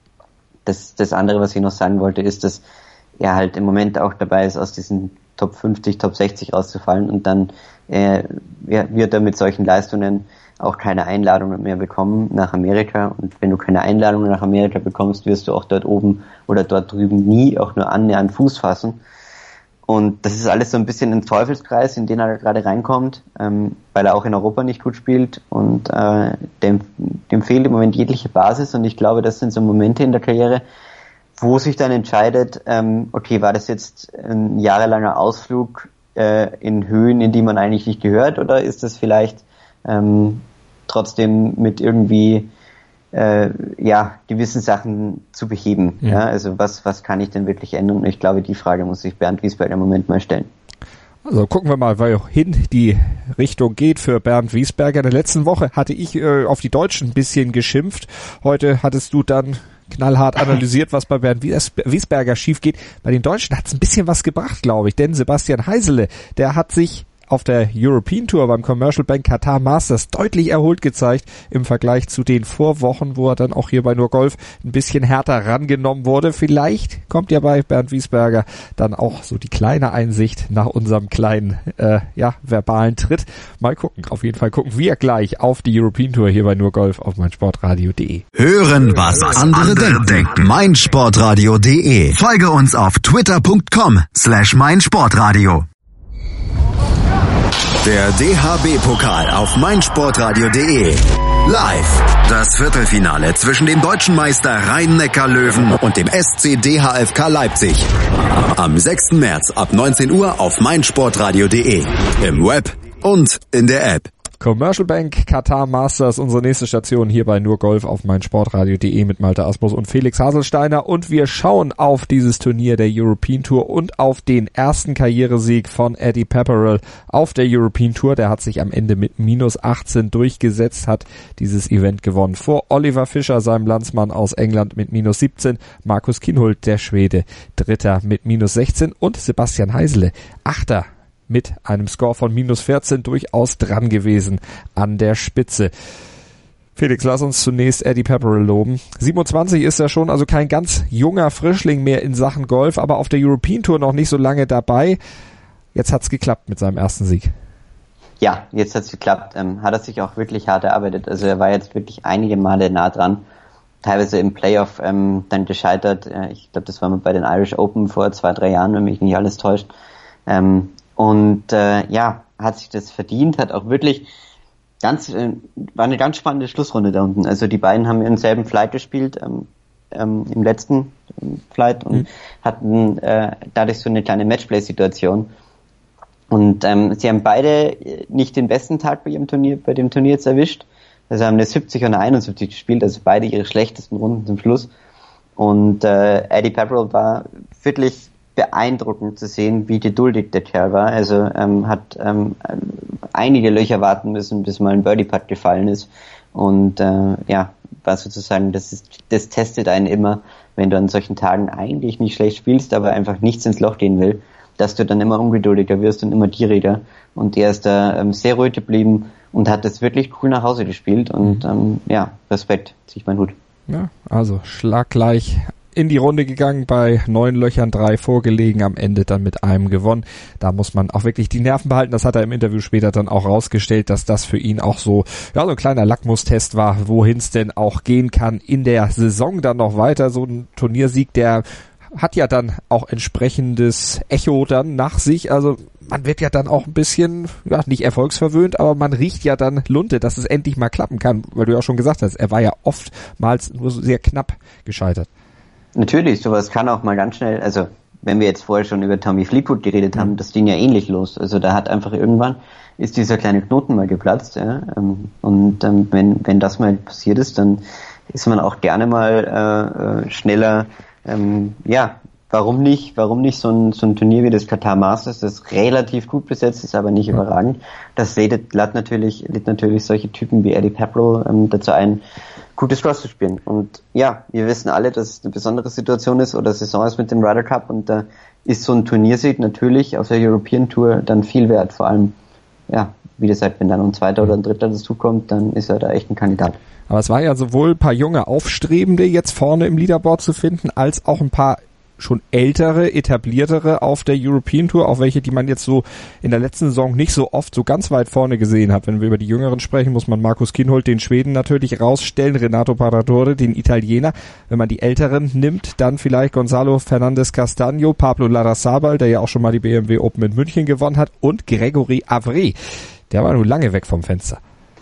Speaker 3: das, das andere, was ich noch sagen wollte, ist, dass er halt im Moment auch dabei ist, aus diesen Top fünfzig, Top sechzig rauszufallen und dann äh, wird er mit solchen Leistungen auch keine Einladungen mehr bekommen nach Amerika und wenn du keine Einladungen nach Amerika bekommst, wirst du auch dort oben oder dort drüben nie auch nur annähernd Fuß fassen. Und das ist alles so ein bisschen ein Teufelskreis, in den er gerade reinkommt, ähm, weil er auch in Europa nicht gut spielt und äh, dem, dem fehlt im Moment jegliche Basis und ich glaube, das sind so Momente in der Karriere, wo sich dann entscheidet, ähm, okay, war das jetzt ein jahrelanger Ausflug äh, in Höhen, in die man eigentlich nicht gehört oder ist das vielleicht ähm, trotzdem mit irgendwie äh, ja gewissen Sachen zu beheben. Ja. Ja, also was was kann ich denn wirklich ändern? Und ich glaube, die Frage muss sich Bernd Wiesberger im Moment mal stellen.
Speaker 2: Also gucken wir mal, wohin die Richtung geht für Bernd Wiesberger. In der letzten Woche hatte ich äh, auf die Deutschen ein bisschen geschimpft. Heute hattest du dann knallhart analysiert, was bei Bernd Wiesberger schief geht. Bei den Deutschen hat es ein bisschen was gebracht, glaube ich. Denn Sebastian Heisele, der hat sich auf der European Tour beim Commercial Bank Qatar Masters deutlich erholt gezeigt im Vergleich zu den Vorwochen, wo er dann auch hier bei Nur Golf ein bisschen härter rangenommen wurde. Vielleicht kommt ja bei Bernd Wiesberger dann auch so die kleine Einsicht nach unserem kleinen äh, ja verbalen Tritt. Mal gucken. Auf jeden Fall gucken wir gleich auf die European Tour hier bei Nur Golf auf meinsportradio punkt de.
Speaker 1: Hören, was andere denken. meinsportradio punkt de. Folge uns auf twitter punkt com slash meinsportradio. Der D H B-Pokal auf meinsportradio punkt de. Live. Das Viertelfinale zwischen dem deutschen Meister Rhein-Neckar-Löwen und dem S C D H F K Leipzig. Am sechsten März ab neunzehn Uhr auf meinsportradio punkt de. Im Web und in der App.
Speaker 2: Commercial Bank Qatar Masters, unsere nächste Station hier bei Nur Golf auf meinsportradio punkt de mit Malte Asmus und Felix Haselsteiner und wir schauen auf dieses Turnier der European Tour und auf den ersten Karrieresieg von Eddie Pepperell auf der European Tour. Der hat sich am Ende mit minus achtzehn durchgesetzt, hat dieses Event gewonnen vor Oliver Fischer, seinem Landsmann aus England mit minus siebzehn, Markus Kinhult, der Schwede, Dritter mit minus sechzehn und Sebastian Heisele, Achter mit einem Score von minus vierzehn durchaus dran gewesen an der Spitze. Felix, lass uns zunächst Eddie Pepperell loben. siebenundzwanzig ist er schon, also kein ganz junger Frischling mehr in Sachen Golf, aber auf der European Tour noch nicht so lange dabei. Jetzt hat's geklappt mit seinem ersten Sieg.
Speaker 3: Ja, jetzt hat's geklappt. Ähm, hat er sich auch wirklich hart erarbeitet. Also er war jetzt wirklich einige Male nah dran. Teilweise im Playoff ähm, dann gescheitert. Äh, ich glaube, das war mal bei den Irish Open vor zwei, drei Jahren, wenn mich nicht alles täuscht. Ähm, Und äh, ja, hat sich das verdient, hat auch wirklich ganz, äh, war eine ganz spannende Schlussrunde da unten. Also die beiden haben im selben Flight gespielt, ähm, ähm, im letzten ähm, Flight und mhm. hatten äh, dadurch so eine kleine Matchplay-Situation. Und ähm, sie haben beide nicht den besten Tag bei ihrem Turnier, bei dem Turnier jetzt erwischt. Also haben eine siebzig und eine einundsiebzig gespielt, also beide ihre schlechtesten Runden zum Schluss. Und äh, Eddie Pepperell war wirklich beeindruckend zu sehen, wie geduldig der Kerl war. Also ähm, hat ähm, einige Löcher warten müssen, bis mal ein Birdie-Putt gefallen ist. Und äh, ja, war sozusagen, das ist, das testet einen immer, wenn du an solchen Tagen eigentlich nicht schlecht spielst, aber einfach nichts ins Loch gehen will, dass du dann immer ungeduldiger wirst und immer gieriger. Und er ist da ähm, sehr ruhig geblieben und hat das wirklich cool nach Hause gespielt. Und ähm, ja, Respekt, zieh ich meinen Hut.
Speaker 2: Ja, also schlaggleich in die Runde gegangen, bei neun Löchern drei vorgelegen, am Ende dann mit einem gewonnen. Da muss man auch wirklich die Nerven behalten. Das hat er im Interview später dann auch rausgestellt, dass das für ihn auch so, ja, so ein kleiner Lackmustest war, wohin es denn auch gehen kann in der Saison dann noch weiter. So ein Turniersieg, der hat ja dann auch entsprechendes Echo dann nach sich. Also man wird ja dann auch ein bisschen, ja, nicht erfolgsverwöhnt, aber man riecht ja dann Lunte, dass es endlich mal klappen kann, weil du ja auch schon gesagt hast, er war ja oftmals nur sehr knapp gescheitert.
Speaker 3: Natürlich, sowas kann auch mal ganz schnell, also wenn wir jetzt vorher schon über Tommy Fleetwood geredet haben, das ging ja ähnlich los. Also da hat einfach irgendwann, ist dieser kleine Knoten mal geplatzt, ja, ähm, und ähm, wenn wenn das mal passiert ist, dann ist man auch gerne mal äh, schneller, ähm, ja, warum nicht, warum nicht so ein, so ein Turnier wie das Qatar Masters, das relativ gut besetzt ist, aber nicht überragend. Das lädt, lädt natürlich, lädt natürlich solche Typen wie Eddie Pepperell ähm, dazu ein, gutes Cross zu spielen. Und ja, wir wissen alle, dass es eine besondere Situation ist oder Saison ist mit dem Ryder Cup, und da ist so ein Turniersieg natürlich auf der European Tour dann viel wert. Vor allem, ja, wie gesagt, wenn dann ein zweiter oder ein dritter dazukommt, dann ist er da echt ein Kandidat.
Speaker 2: Aber es war ja sowohl ein paar junge Aufstrebende jetzt vorne im Leaderboard zu finden, als auch ein paar schon ältere, etabliertere auf der European Tour, auch welche, die man jetzt so in der letzten Saison nicht so oft so ganz weit vorne gesehen hat. Wenn wir über die Jüngeren sprechen, muss man Markus Kinhult, den Schweden, natürlich rausstellen, Renato Paratore, den Italiener. Wenn man die Älteren nimmt, dann vielleicht Gonzalo Fernandez Castagno, Pablo Larrazábal, der ja auch schon mal die B M W Open in München gewonnen hat, und Gregory Avray. Der war nun lange weg vom Fenster.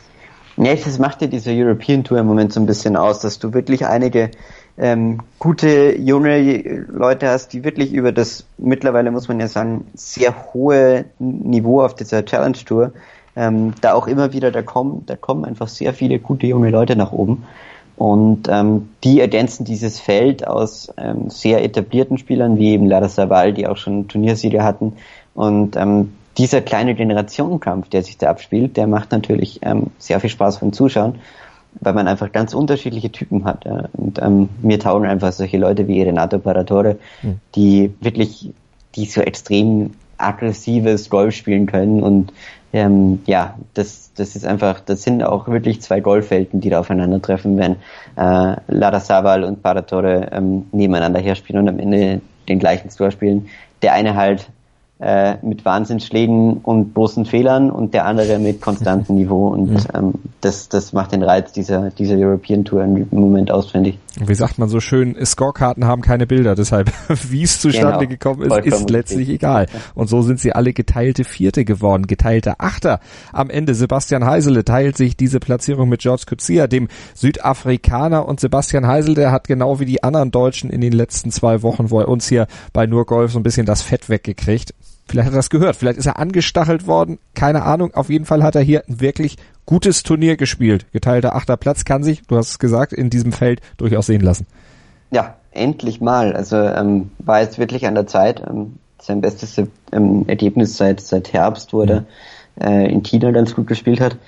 Speaker 3: Ja, das macht ja diese European Tour im Moment so ein bisschen aus, dass du wirklich einige ähm, gute junge Leute hast, die wirklich über das mittlerweile, muss man ja sagen, sehr hohe Niveau auf dieser Challenge Tour, ähm, da auch immer wieder, da kommen, da kommen einfach sehr viele gute junge Leute nach oben, und ähm, die ergänzen dieses Feld aus ähm, sehr etablierten Spielern wie eben Larrazábal, die auch schon Turniersiege hatten, und ähm, dieser kleine Generationenkampf, der sich da abspielt, der macht natürlich ähm, sehr viel Spaß beim Zuschauen, weil man einfach ganz unterschiedliche Typen hat. Ja. Und ähm, mir taugen einfach solche Leute wie Renato Paratore, mhm. die wirklich, die so extrem aggressives Golf spielen können, und ähm, ja, das das ist einfach, das sind auch wirklich zwei Golfwelten, die da aufeinandertreffen, wenn äh, Larrazábal und Paratore ähm, nebeneinander herspielen und am Ende den gleichen Score spielen. Der eine halt äh, mit Wahnsinnsschlägen und bloßen Fehlern und der andere mit konstantem Niveau, und mhm. ähm, das das macht den Reiz dieser dieser European Tour im Moment aus, finde ich.
Speaker 2: Wie sagt man so schön, Scorekarten haben keine Bilder, deshalb wie es zustande genau. gekommen ist, Vollkommen ist letztlich richtig. Egal. Und so sind sie alle geteilte Vierte geworden, geteilte Achter. Am Ende Sebastian Heisele teilt sich diese Platzierung mit George Coetzee, dem Südafrikaner, und Sebastian Heisele, der hat genau wie die anderen Deutschen in den letzten zwei Wochen, wo er uns hier bei Nur Golf so ein bisschen das Fett weggekriegt. Vielleicht hat er das gehört, vielleicht ist er angestachelt worden, keine Ahnung. Auf jeden Fall hat er hier ein wirklich gutes Turnier gespielt. Geteilter achter Platz kann sich, du hast es gesagt, in diesem Feld durchaus sehen lassen.
Speaker 3: Ja, endlich mal. Also ähm, war jetzt wirklich an der Zeit. Ähm, sein bestes ähm, Ergebnis seit seit Herbst, wo er mhm. äh, in China ganz gut gespielt hat.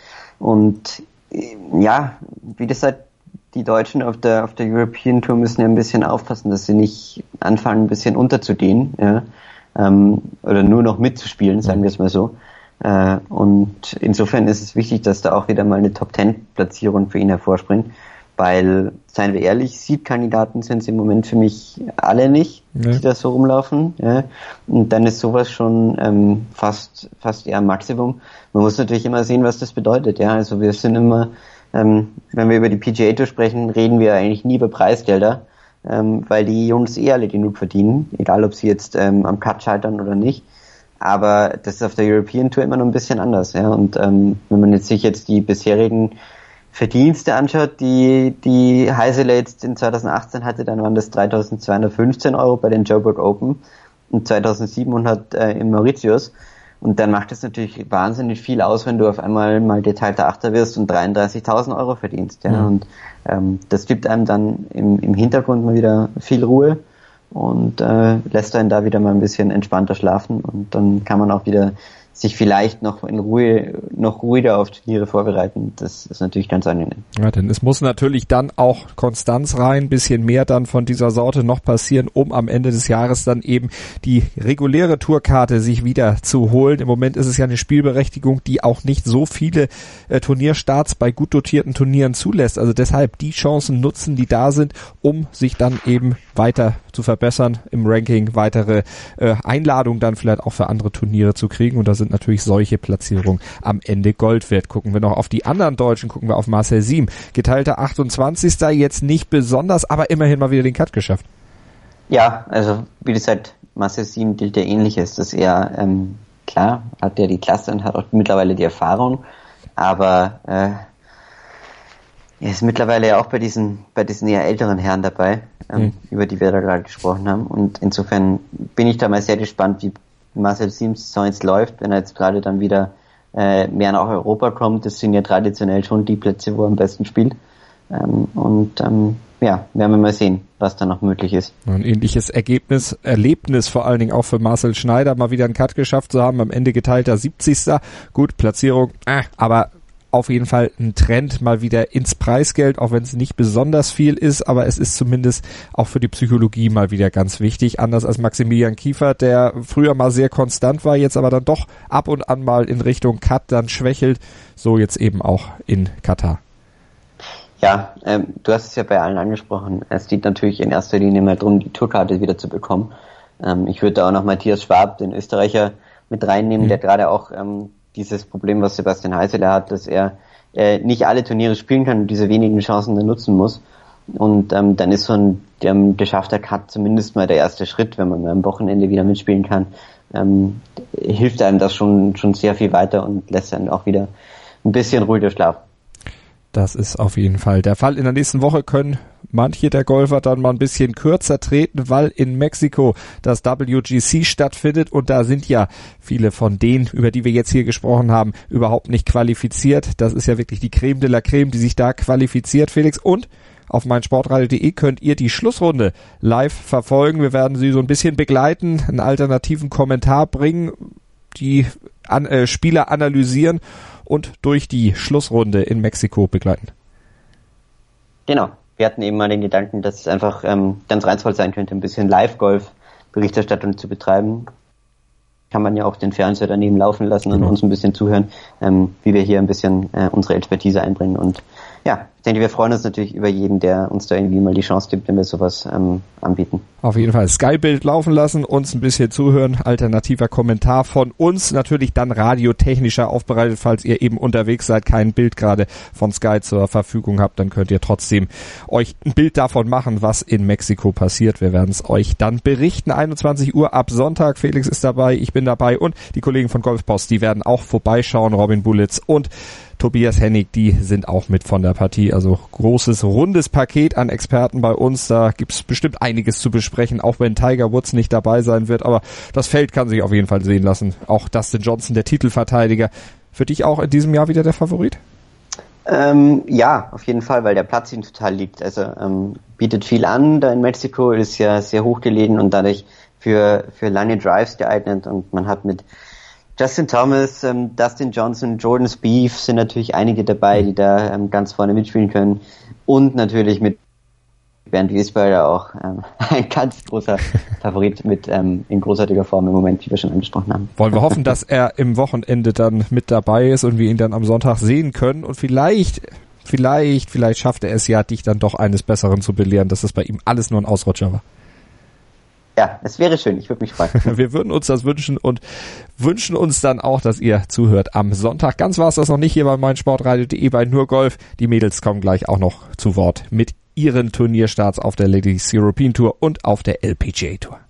Speaker 3: Und äh, ja, wie gesagt, die Deutschen auf der auf der European Tour müssen ja ein bisschen aufpassen, dass sie nicht anfangen, ein bisschen unterzugehen, ja. Ähm, oder nur noch mitzuspielen, sagen wir es mal so. Äh, und insofern ist es wichtig, dass da auch wieder mal eine Top-Ten-Platzierung für ihn hervorspringt, weil, seien wir ehrlich, Seed-Kandidaten sind es im Moment für mich alle nicht, nee. die da so rumlaufen. Ja. Und dann ist sowas schon ähm, fast fast eher ein Maximum. Man muss natürlich immer sehen, was das bedeutet. Ja, also wir sind immer, ähm, wenn wir über die P G A Tour sprechen, reden wir eigentlich nie über Preisgelder, Ähm, weil die Jungs eh alle genug verdienen, egal ob sie jetzt ähm, am Cut scheitern oder nicht. Aber das ist auf der European Tour immer noch ein bisschen anders, ja. Und ähm, wenn man jetzt sich jetzt die bisherigen Verdienste anschaut, die die Heisele jetzt in zwanzig achtzehn hatte, dann waren das dreitausendzweihundertfünfzehn Euro bei den Joburg Open und zweitausendsiebenhundert äh, in Mauritius. Und dann macht es natürlich wahnsinnig viel aus, wenn du auf einmal mal geteilter Achter wirst und dreiunddreißigtausend Euro verdienst. Ja. Mhm. Und ähm, das gibt einem dann im, im Hintergrund mal wieder viel Ruhe und äh, lässt einen da wieder mal ein bisschen entspannter schlafen. Und dann kann man auch wieder sich vielleicht noch in Ruhe, noch ruhiger auf Turniere vorbereiten. Das ist natürlich ganz angenehm.
Speaker 2: Ja, denn es muss natürlich dann auch Konstanz rein, bisschen mehr dann von dieser Sorte noch passieren, um am Ende des Jahres dann eben die reguläre Tourkarte sich wieder zu holen. Im Moment ist es ja eine Spielberechtigung, die auch nicht so viele äh, Turnierstarts bei gut dotierten Turnieren zulässt. Also deshalb die Chancen nutzen, die da sind, um sich dann eben weiter zu verbessern im Ranking, weitere äh, Einladungen dann vielleicht auch für andere Turniere zu kriegen. Und da sind natürlich solche Platzierungen am Ende Gold wert. Gucken wir noch auf die anderen Deutschen, gucken wir auf Marcel Siem. Geteilter achtundzwanzigster jetzt nicht besonders, aber immerhin mal wieder den Cut geschafft.
Speaker 3: Ja, also wie gesagt, Marcel Siem gilt ja Ähnliches, dass er, ähm, klar, hat ja die Klasse und hat auch mittlerweile die Erfahrung, aber äh, Er ist mittlerweile ja auch bei diesen, bei diesen eher älteren Herren dabei, ähm, mhm. über die wir da gerade gesprochen haben. Und insofern bin ich da mal sehr gespannt, wie Marcel Sims Saison jetzt läuft, wenn er jetzt gerade dann wieder äh, mehr nach Europa kommt. Das sind ja traditionell schon die Plätze, wo er am besten spielt. Ähm, und ähm, ja, werden wir mal sehen, was da noch möglich ist.
Speaker 2: Ein ähnliches Ergebnis, Erlebnis vor allen Dingen auch für Marcel Schneider, mal wieder einen Cut geschafft zu haben, am Ende geteilter siebzigster Gut, Platzierung, äh, aber auf jeden Fall ein Trend mal wieder ins Preisgeld, auch wenn es nicht besonders viel ist, aber es ist zumindest auch für die Psychologie mal wieder ganz wichtig. Anders als Maximilian Kiefer, der früher mal sehr konstant war, jetzt aber dann doch ab und an mal in Richtung Cut dann schwächelt, so jetzt eben auch in Katar.
Speaker 3: Ja, ähm, du hast es ja bei allen angesprochen. Es geht natürlich in erster Linie mal darum, die Tourkarte wieder zu bekommen. Ähm, ich würde da auch noch Matthias Schwab, den Österreicher, mit reinnehmen, mhm. der gerade auch ähm, dieses Problem, was Sebastian Heiseler hat, dass er äh, nicht alle Turniere spielen kann und diese wenigen Chancen dann nutzen muss. Und ähm, dann ist so ein ähm, geschaffter Cut zumindest mal der erste Schritt, wenn man am Wochenende wieder mitspielen kann. Ähm, hilft einem das schon schon sehr viel weiter und lässt einen auch wieder ein bisschen ruhiger schlafen.
Speaker 2: Das ist auf jeden Fall der Fall. In der nächsten Woche können manche der Golfer dann mal ein bisschen kürzer treten, weil in Mexiko das W G C stattfindet und da sind ja viele von denen, über die wir jetzt hier gesprochen haben, überhaupt nicht qualifiziert. Das ist ja wirklich die Creme de la Creme, die sich da qualifiziert, Felix. Und auf meinsportradio punkt de könnt ihr die Schlussrunde live verfolgen. Wir werden sie so ein bisschen begleiten, einen alternativen Kommentar bringen, die an, äh, Spieler analysieren und durch die Schlussrunde in Mexiko begleiten.
Speaker 3: Genau. Wir hatten eben mal den Gedanken, dass es einfach ähm, ganz reizvoll sein könnte, ein bisschen Live-Golf-Berichterstattung zu betreiben. Kann man ja auch den Fernseher daneben laufen lassen und genau. uns ein bisschen zuhören, ähm, wie wir hier ein bisschen äh, unsere Expertise einbringen. Und ja, ich denke, wir freuen uns natürlich über jeden, der uns da irgendwie mal die Chance gibt, wenn wir sowas ähm, anbieten.
Speaker 2: Auf jeden Fall Sky-Bild laufen lassen, uns ein bisschen zuhören, alternativer Kommentar von uns, natürlich dann radiotechnischer aufbereitet, falls ihr eben unterwegs seid, kein Bild gerade von Sky zur Verfügung habt, dann könnt ihr trotzdem euch ein Bild davon machen, was in Mexiko passiert. Wir werden es euch dann berichten, einundzwanzig Uhr ab Sonntag. Felix ist dabei, ich bin dabei und die Kollegen von Golfpost, die werden auch vorbeischauen, Robin Bullitz und Tobias Hennig, die sind auch mit von der Partie. Also großes, rundes Paket an Experten bei uns. Da gibt's bestimmt einiges zu besprechen, auch wenn Tiger Woods nicht dabei sein wird. Aber das Feld kann sich auf jeden Fall sehen lassen. Auch Dustin Johnson, der Titelverteidiger. Für dich auch in diesem Jahr wieder der Favorit?
Speaker 3: Ähm, ja, auf jeden Fall, weil der Platz ihm total liegt. Also ähm, bietet viel an. Da in Mexiko ist ja sehr hoch gelegen und dadurch für, für lange Drives geeignet. Und man hat mit Justin Thomas, ähm, Dustin Johnson, Jordan Spieth sind natürlich einige dabei, die da ähm, ganz vorne mitspielen können. Und natürlich mit Bernd Wiesberger auch ähm, ein ganz großer Favorit mit ähm, in großartiger Form im Moment, wie wir schon angesprochen haben.
Speaker 2: Wollen wir hoffen, dass er im Wochenende dann mit dabei ist und wir ihn dann am Sonntag sehen können. Und vielleicht, vielleicht, vielleicht schafft er es ja, dich dann doch eines Besseren zu belehren, dass das bei ihm alles nur ein Ausrutscher war.
Speaker 3: Ja, es wäre schön, ich würde mich freuen.
Speaker 2: Wir würden uns das wünschen und wünschen uns dann auch, dass ihr zuhört am Sonntag. Ganz war es das noch nicht hier bei meinsportradio punkt de bei Nur Golf. Die Mädels kommen gleich auch noch zu Wort mit ihren Turnierstarts auf der Ladies European Tour und auf der L P G A Tour.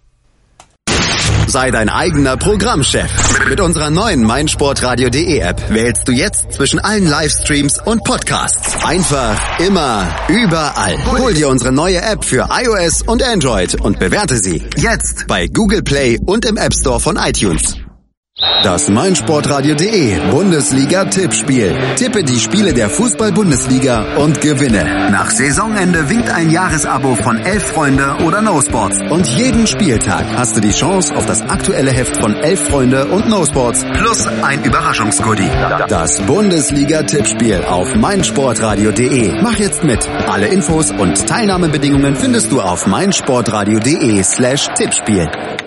Speaker 1: Sei dein eigener Programmchef. Mit unserer neuen meinsportradio punkt de App wählst du jetzt zwischen allen Livestreams und Podcasts. Einfach, immer, überall. Hol dir unsere neue App für iOS und Android und bewerte sie jetzt bei Google Play und im App Store von iTunes. Das meinsportradio punkt de Bundesliga-Tippspiel. Tippe die Spiele der Fußball-Bundesliga und gewinne. Nach Saisonende winkt ein Jahresabo von Elf Freunde oder No Sports. Und jeden Spieltag hast du die Chance auf das aktuelle Heft von Elf Freunde und No Sports plus ein Überraschungsgoodie. Das Bundesliga-Tippspiel auf meinsportradio punkt de. Mach jetzt mit. Alle Infos und Teilnahmebedingungen findest du auf meinsportradio punkt de slash Tippspiel.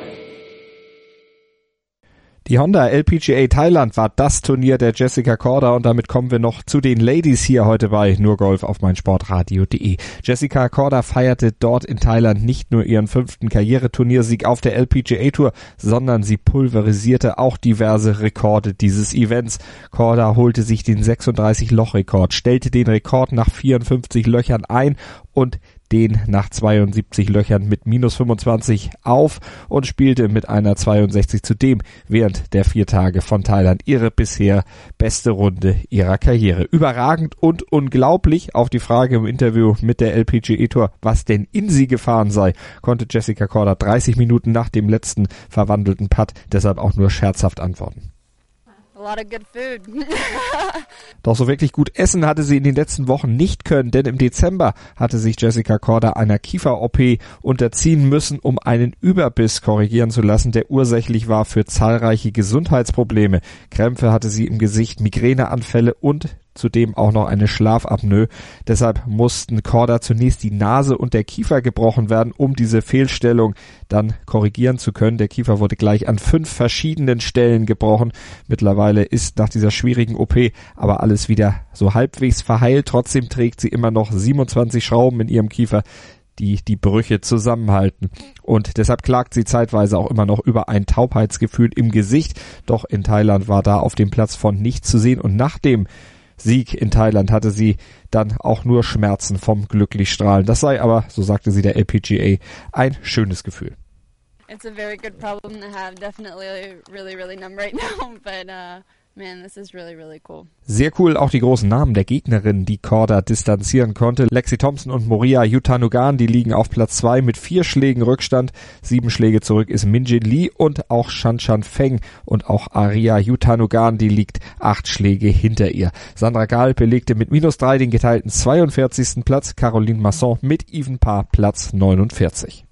Speaker 2: Die Honda L P G A Thailand war das Turnier der Jessica Korda und damit kommen wir noch zu den Ladies hier heute bei Nur Golf auf meinsportradio punkt de. Jessica Korda feierte dort in Thailand nicht nur ihren fünften Karriereturniersieg auf der L P G A Tour, sondern sie pulverisierte auch diverse Rekorde dieses Events. Korda holte sich den sechsunddreißig Loch Rekord, stellte den Rekord nach vierundfünfzig Löchern ein und den nach zweiundsiebzig Löchern mit minus fünfundzwanzig auf und spielte mit einer zweiundsechzig zudem während der vier Tage von Thailand ihre bisher beste Runde ihrer Karriere. Überragend und unglaublich. Auf die Frage im Interview mit der L P G A Tour, was denn in sie gefahren sei, konnte Jessica Korda dreißig Minuten nach dem letzten verwandelten Putt deshalb auch nur scherzhaft antworten.
Speaker 6: A lot of good food.
Speaker 2: Doch so wirklich gut essen hatte sie in den letzten Wochen nicht können, denn im Dezember hatte sich Jessica Korda einer Kiefer-O P unterziehen müssen, um einen Überbiss korrigieren zu lassen, der ursächlich war für zahlreiche Gesundheitsprobleme. Krämpfe hatte sie im Gesicht, Migräneanfälle und zudem auch noch eine Schlafapnoe. Deshalb mussten Korda zunächst die Nase und der Kiefer gebrochen werden, um diese Fehlstellung dann korrigieren zu können. Der Kiefer wurde gleich an fünf verschiedenen Stellen gebrochen. Mittlerweile ist nach dieser schwierigen O P aber alles wieder so halbwegs verheilt. Trotzdem trägt sie immer noch siebenundzwanzig Schrauben in ihrem Kiefer, die die Brüche zusammenhalten. Und deshalb klagt sie zeitweise auch immer noch über ein Taubheitsgefühl im Gesicht. Doch in Thailand war da auf dem Platz von nichts zu sehen. Und nach dem Sieg in Thailand hatte sie dann auch nur Schmerzen vom Glücklichstrahlen. Das sei aber, so sagte sie der L P G A, ein schönes Gefühl.
Speaker 6: It's a very good problem to have. Definitely really, really numb right now, but uh, man, this is really, really cool.
Speaker 2: Sehr cool auch die großen Namen der Gegnerinnen, die Korda distanzieren konnte. Lexi Thompson und Moria Yutanugarn, die liegen auf Platz zwei mit vier Schlägen Rückstand. Sieben Schläge zurück ist Minjin Lee und auch Shanshan Feng und auch Aria Yutanugarn, die liegt acht Schläge hinter ihr. Sandra Gahl belegte mit minus drei den geteilten zweiundvierzigsten Platz. Caroline Masson mit Even Paar Platz neunundvierzig.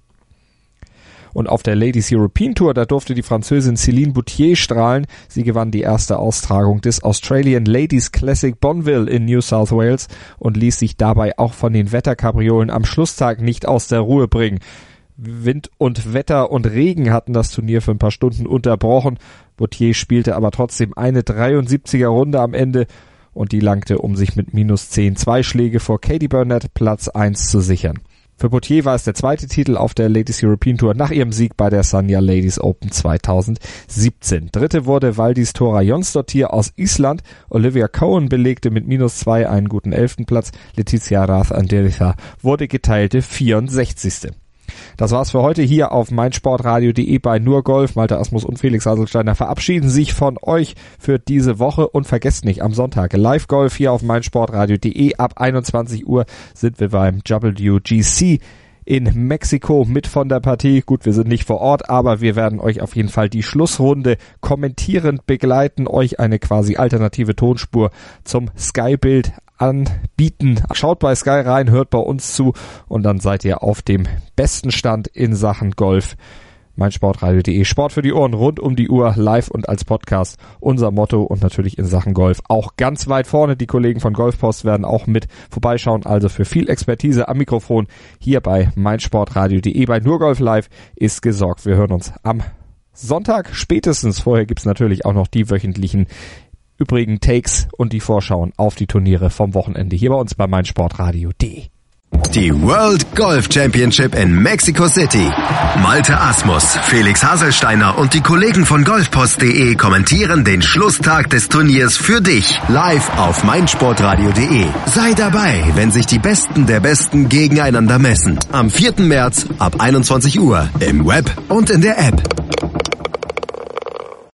Speaker 2: Und auf der Ladies European Tour, da durfte die Französin Céline Boutier strahlen. Sie gewann die erste Austragung des Australian Ladies Classic Bonneville in New South Wales und ließ sich dabei auch von den Wetterkapriolen am Schlusstag nicht aus der Ruhe bringen. Wind und Wetter und Regen hatten das Turnier für ein paar Stunden unterbrochen. Boutier spielte aber trotzdem eine dreiundsiebziger Runde am Ende und die langte, um sich mit minus zehn zwei Schläge vor Katie Burnett Platz eins zu sichern. Für Boutier war es der zweite Titel auf der Ladies European Tour nach ihrem Sieg bei der Sanya Ladies Open zweitausendsiebzehn. Dritte wurde Valdís Tóra Jónsdóttir aus Island. Olivia Cohen belegte mit minus zwei einen guten elften Platz. Letizia Rath-Anderica wurde geteilte vierundsechzigste Das war's für heute hier auf meinsportradio punkt de bei Nur Golf. Malte Asmus und Felix Haselsteiner verabschieden sich von euch für diese Woche und vergesst nicht, am Sonntag Live Golf hier auf meinsportradio punkt de. Ab einundzwanzig Uhr sind wir beim W G C in Mexiko mit von der Partie. Gut, wir sind nicht vor Ort, aber wir werden euch auf jeden Fall die Schlussrunde kommentierend begleiten, euch eine quasi alternative Tonspur zum Sky-Bild anbieten. Schaut bei Sky rein, hört bei uns zu und dann seid ihr auf dem besten Stand in Sachen Golf. meinsportradio punkt de, Sport für die Ohren, rund um die Uhr, live und als Podcast. Unser Motto und natürlich in Sachen Golf auch ganz weit vorne. Die Kollegen von Golfpost werden auch mit vorbeischauen. Also für viel Expertise am Mikrofon hier bei meinsportradio punkt de. Bei Nur Golf Live ist gesorgt. Wir hören uns am Sonntag spätestens. Vorher gibt's natürlich auch noch die wöchentlichen übrigen Takes und die Vorschauen auf die Turniere vom Wochenende hier bei uns bei meinsportradio punkt de.
Speaker 1: Die World Golf Championship in Mexico City. Malte Asmus, Felix Haselsteiner und die Kollegen von golfpost punkt de kommentieren den Schlusstag des Turniers für dich live auf meinsportradio punkt de. Sei dabei, wenn sich die Besten der Besten gegeneinander messen. Am vierten März ab einundzwanzig Uhr im Web und in der App.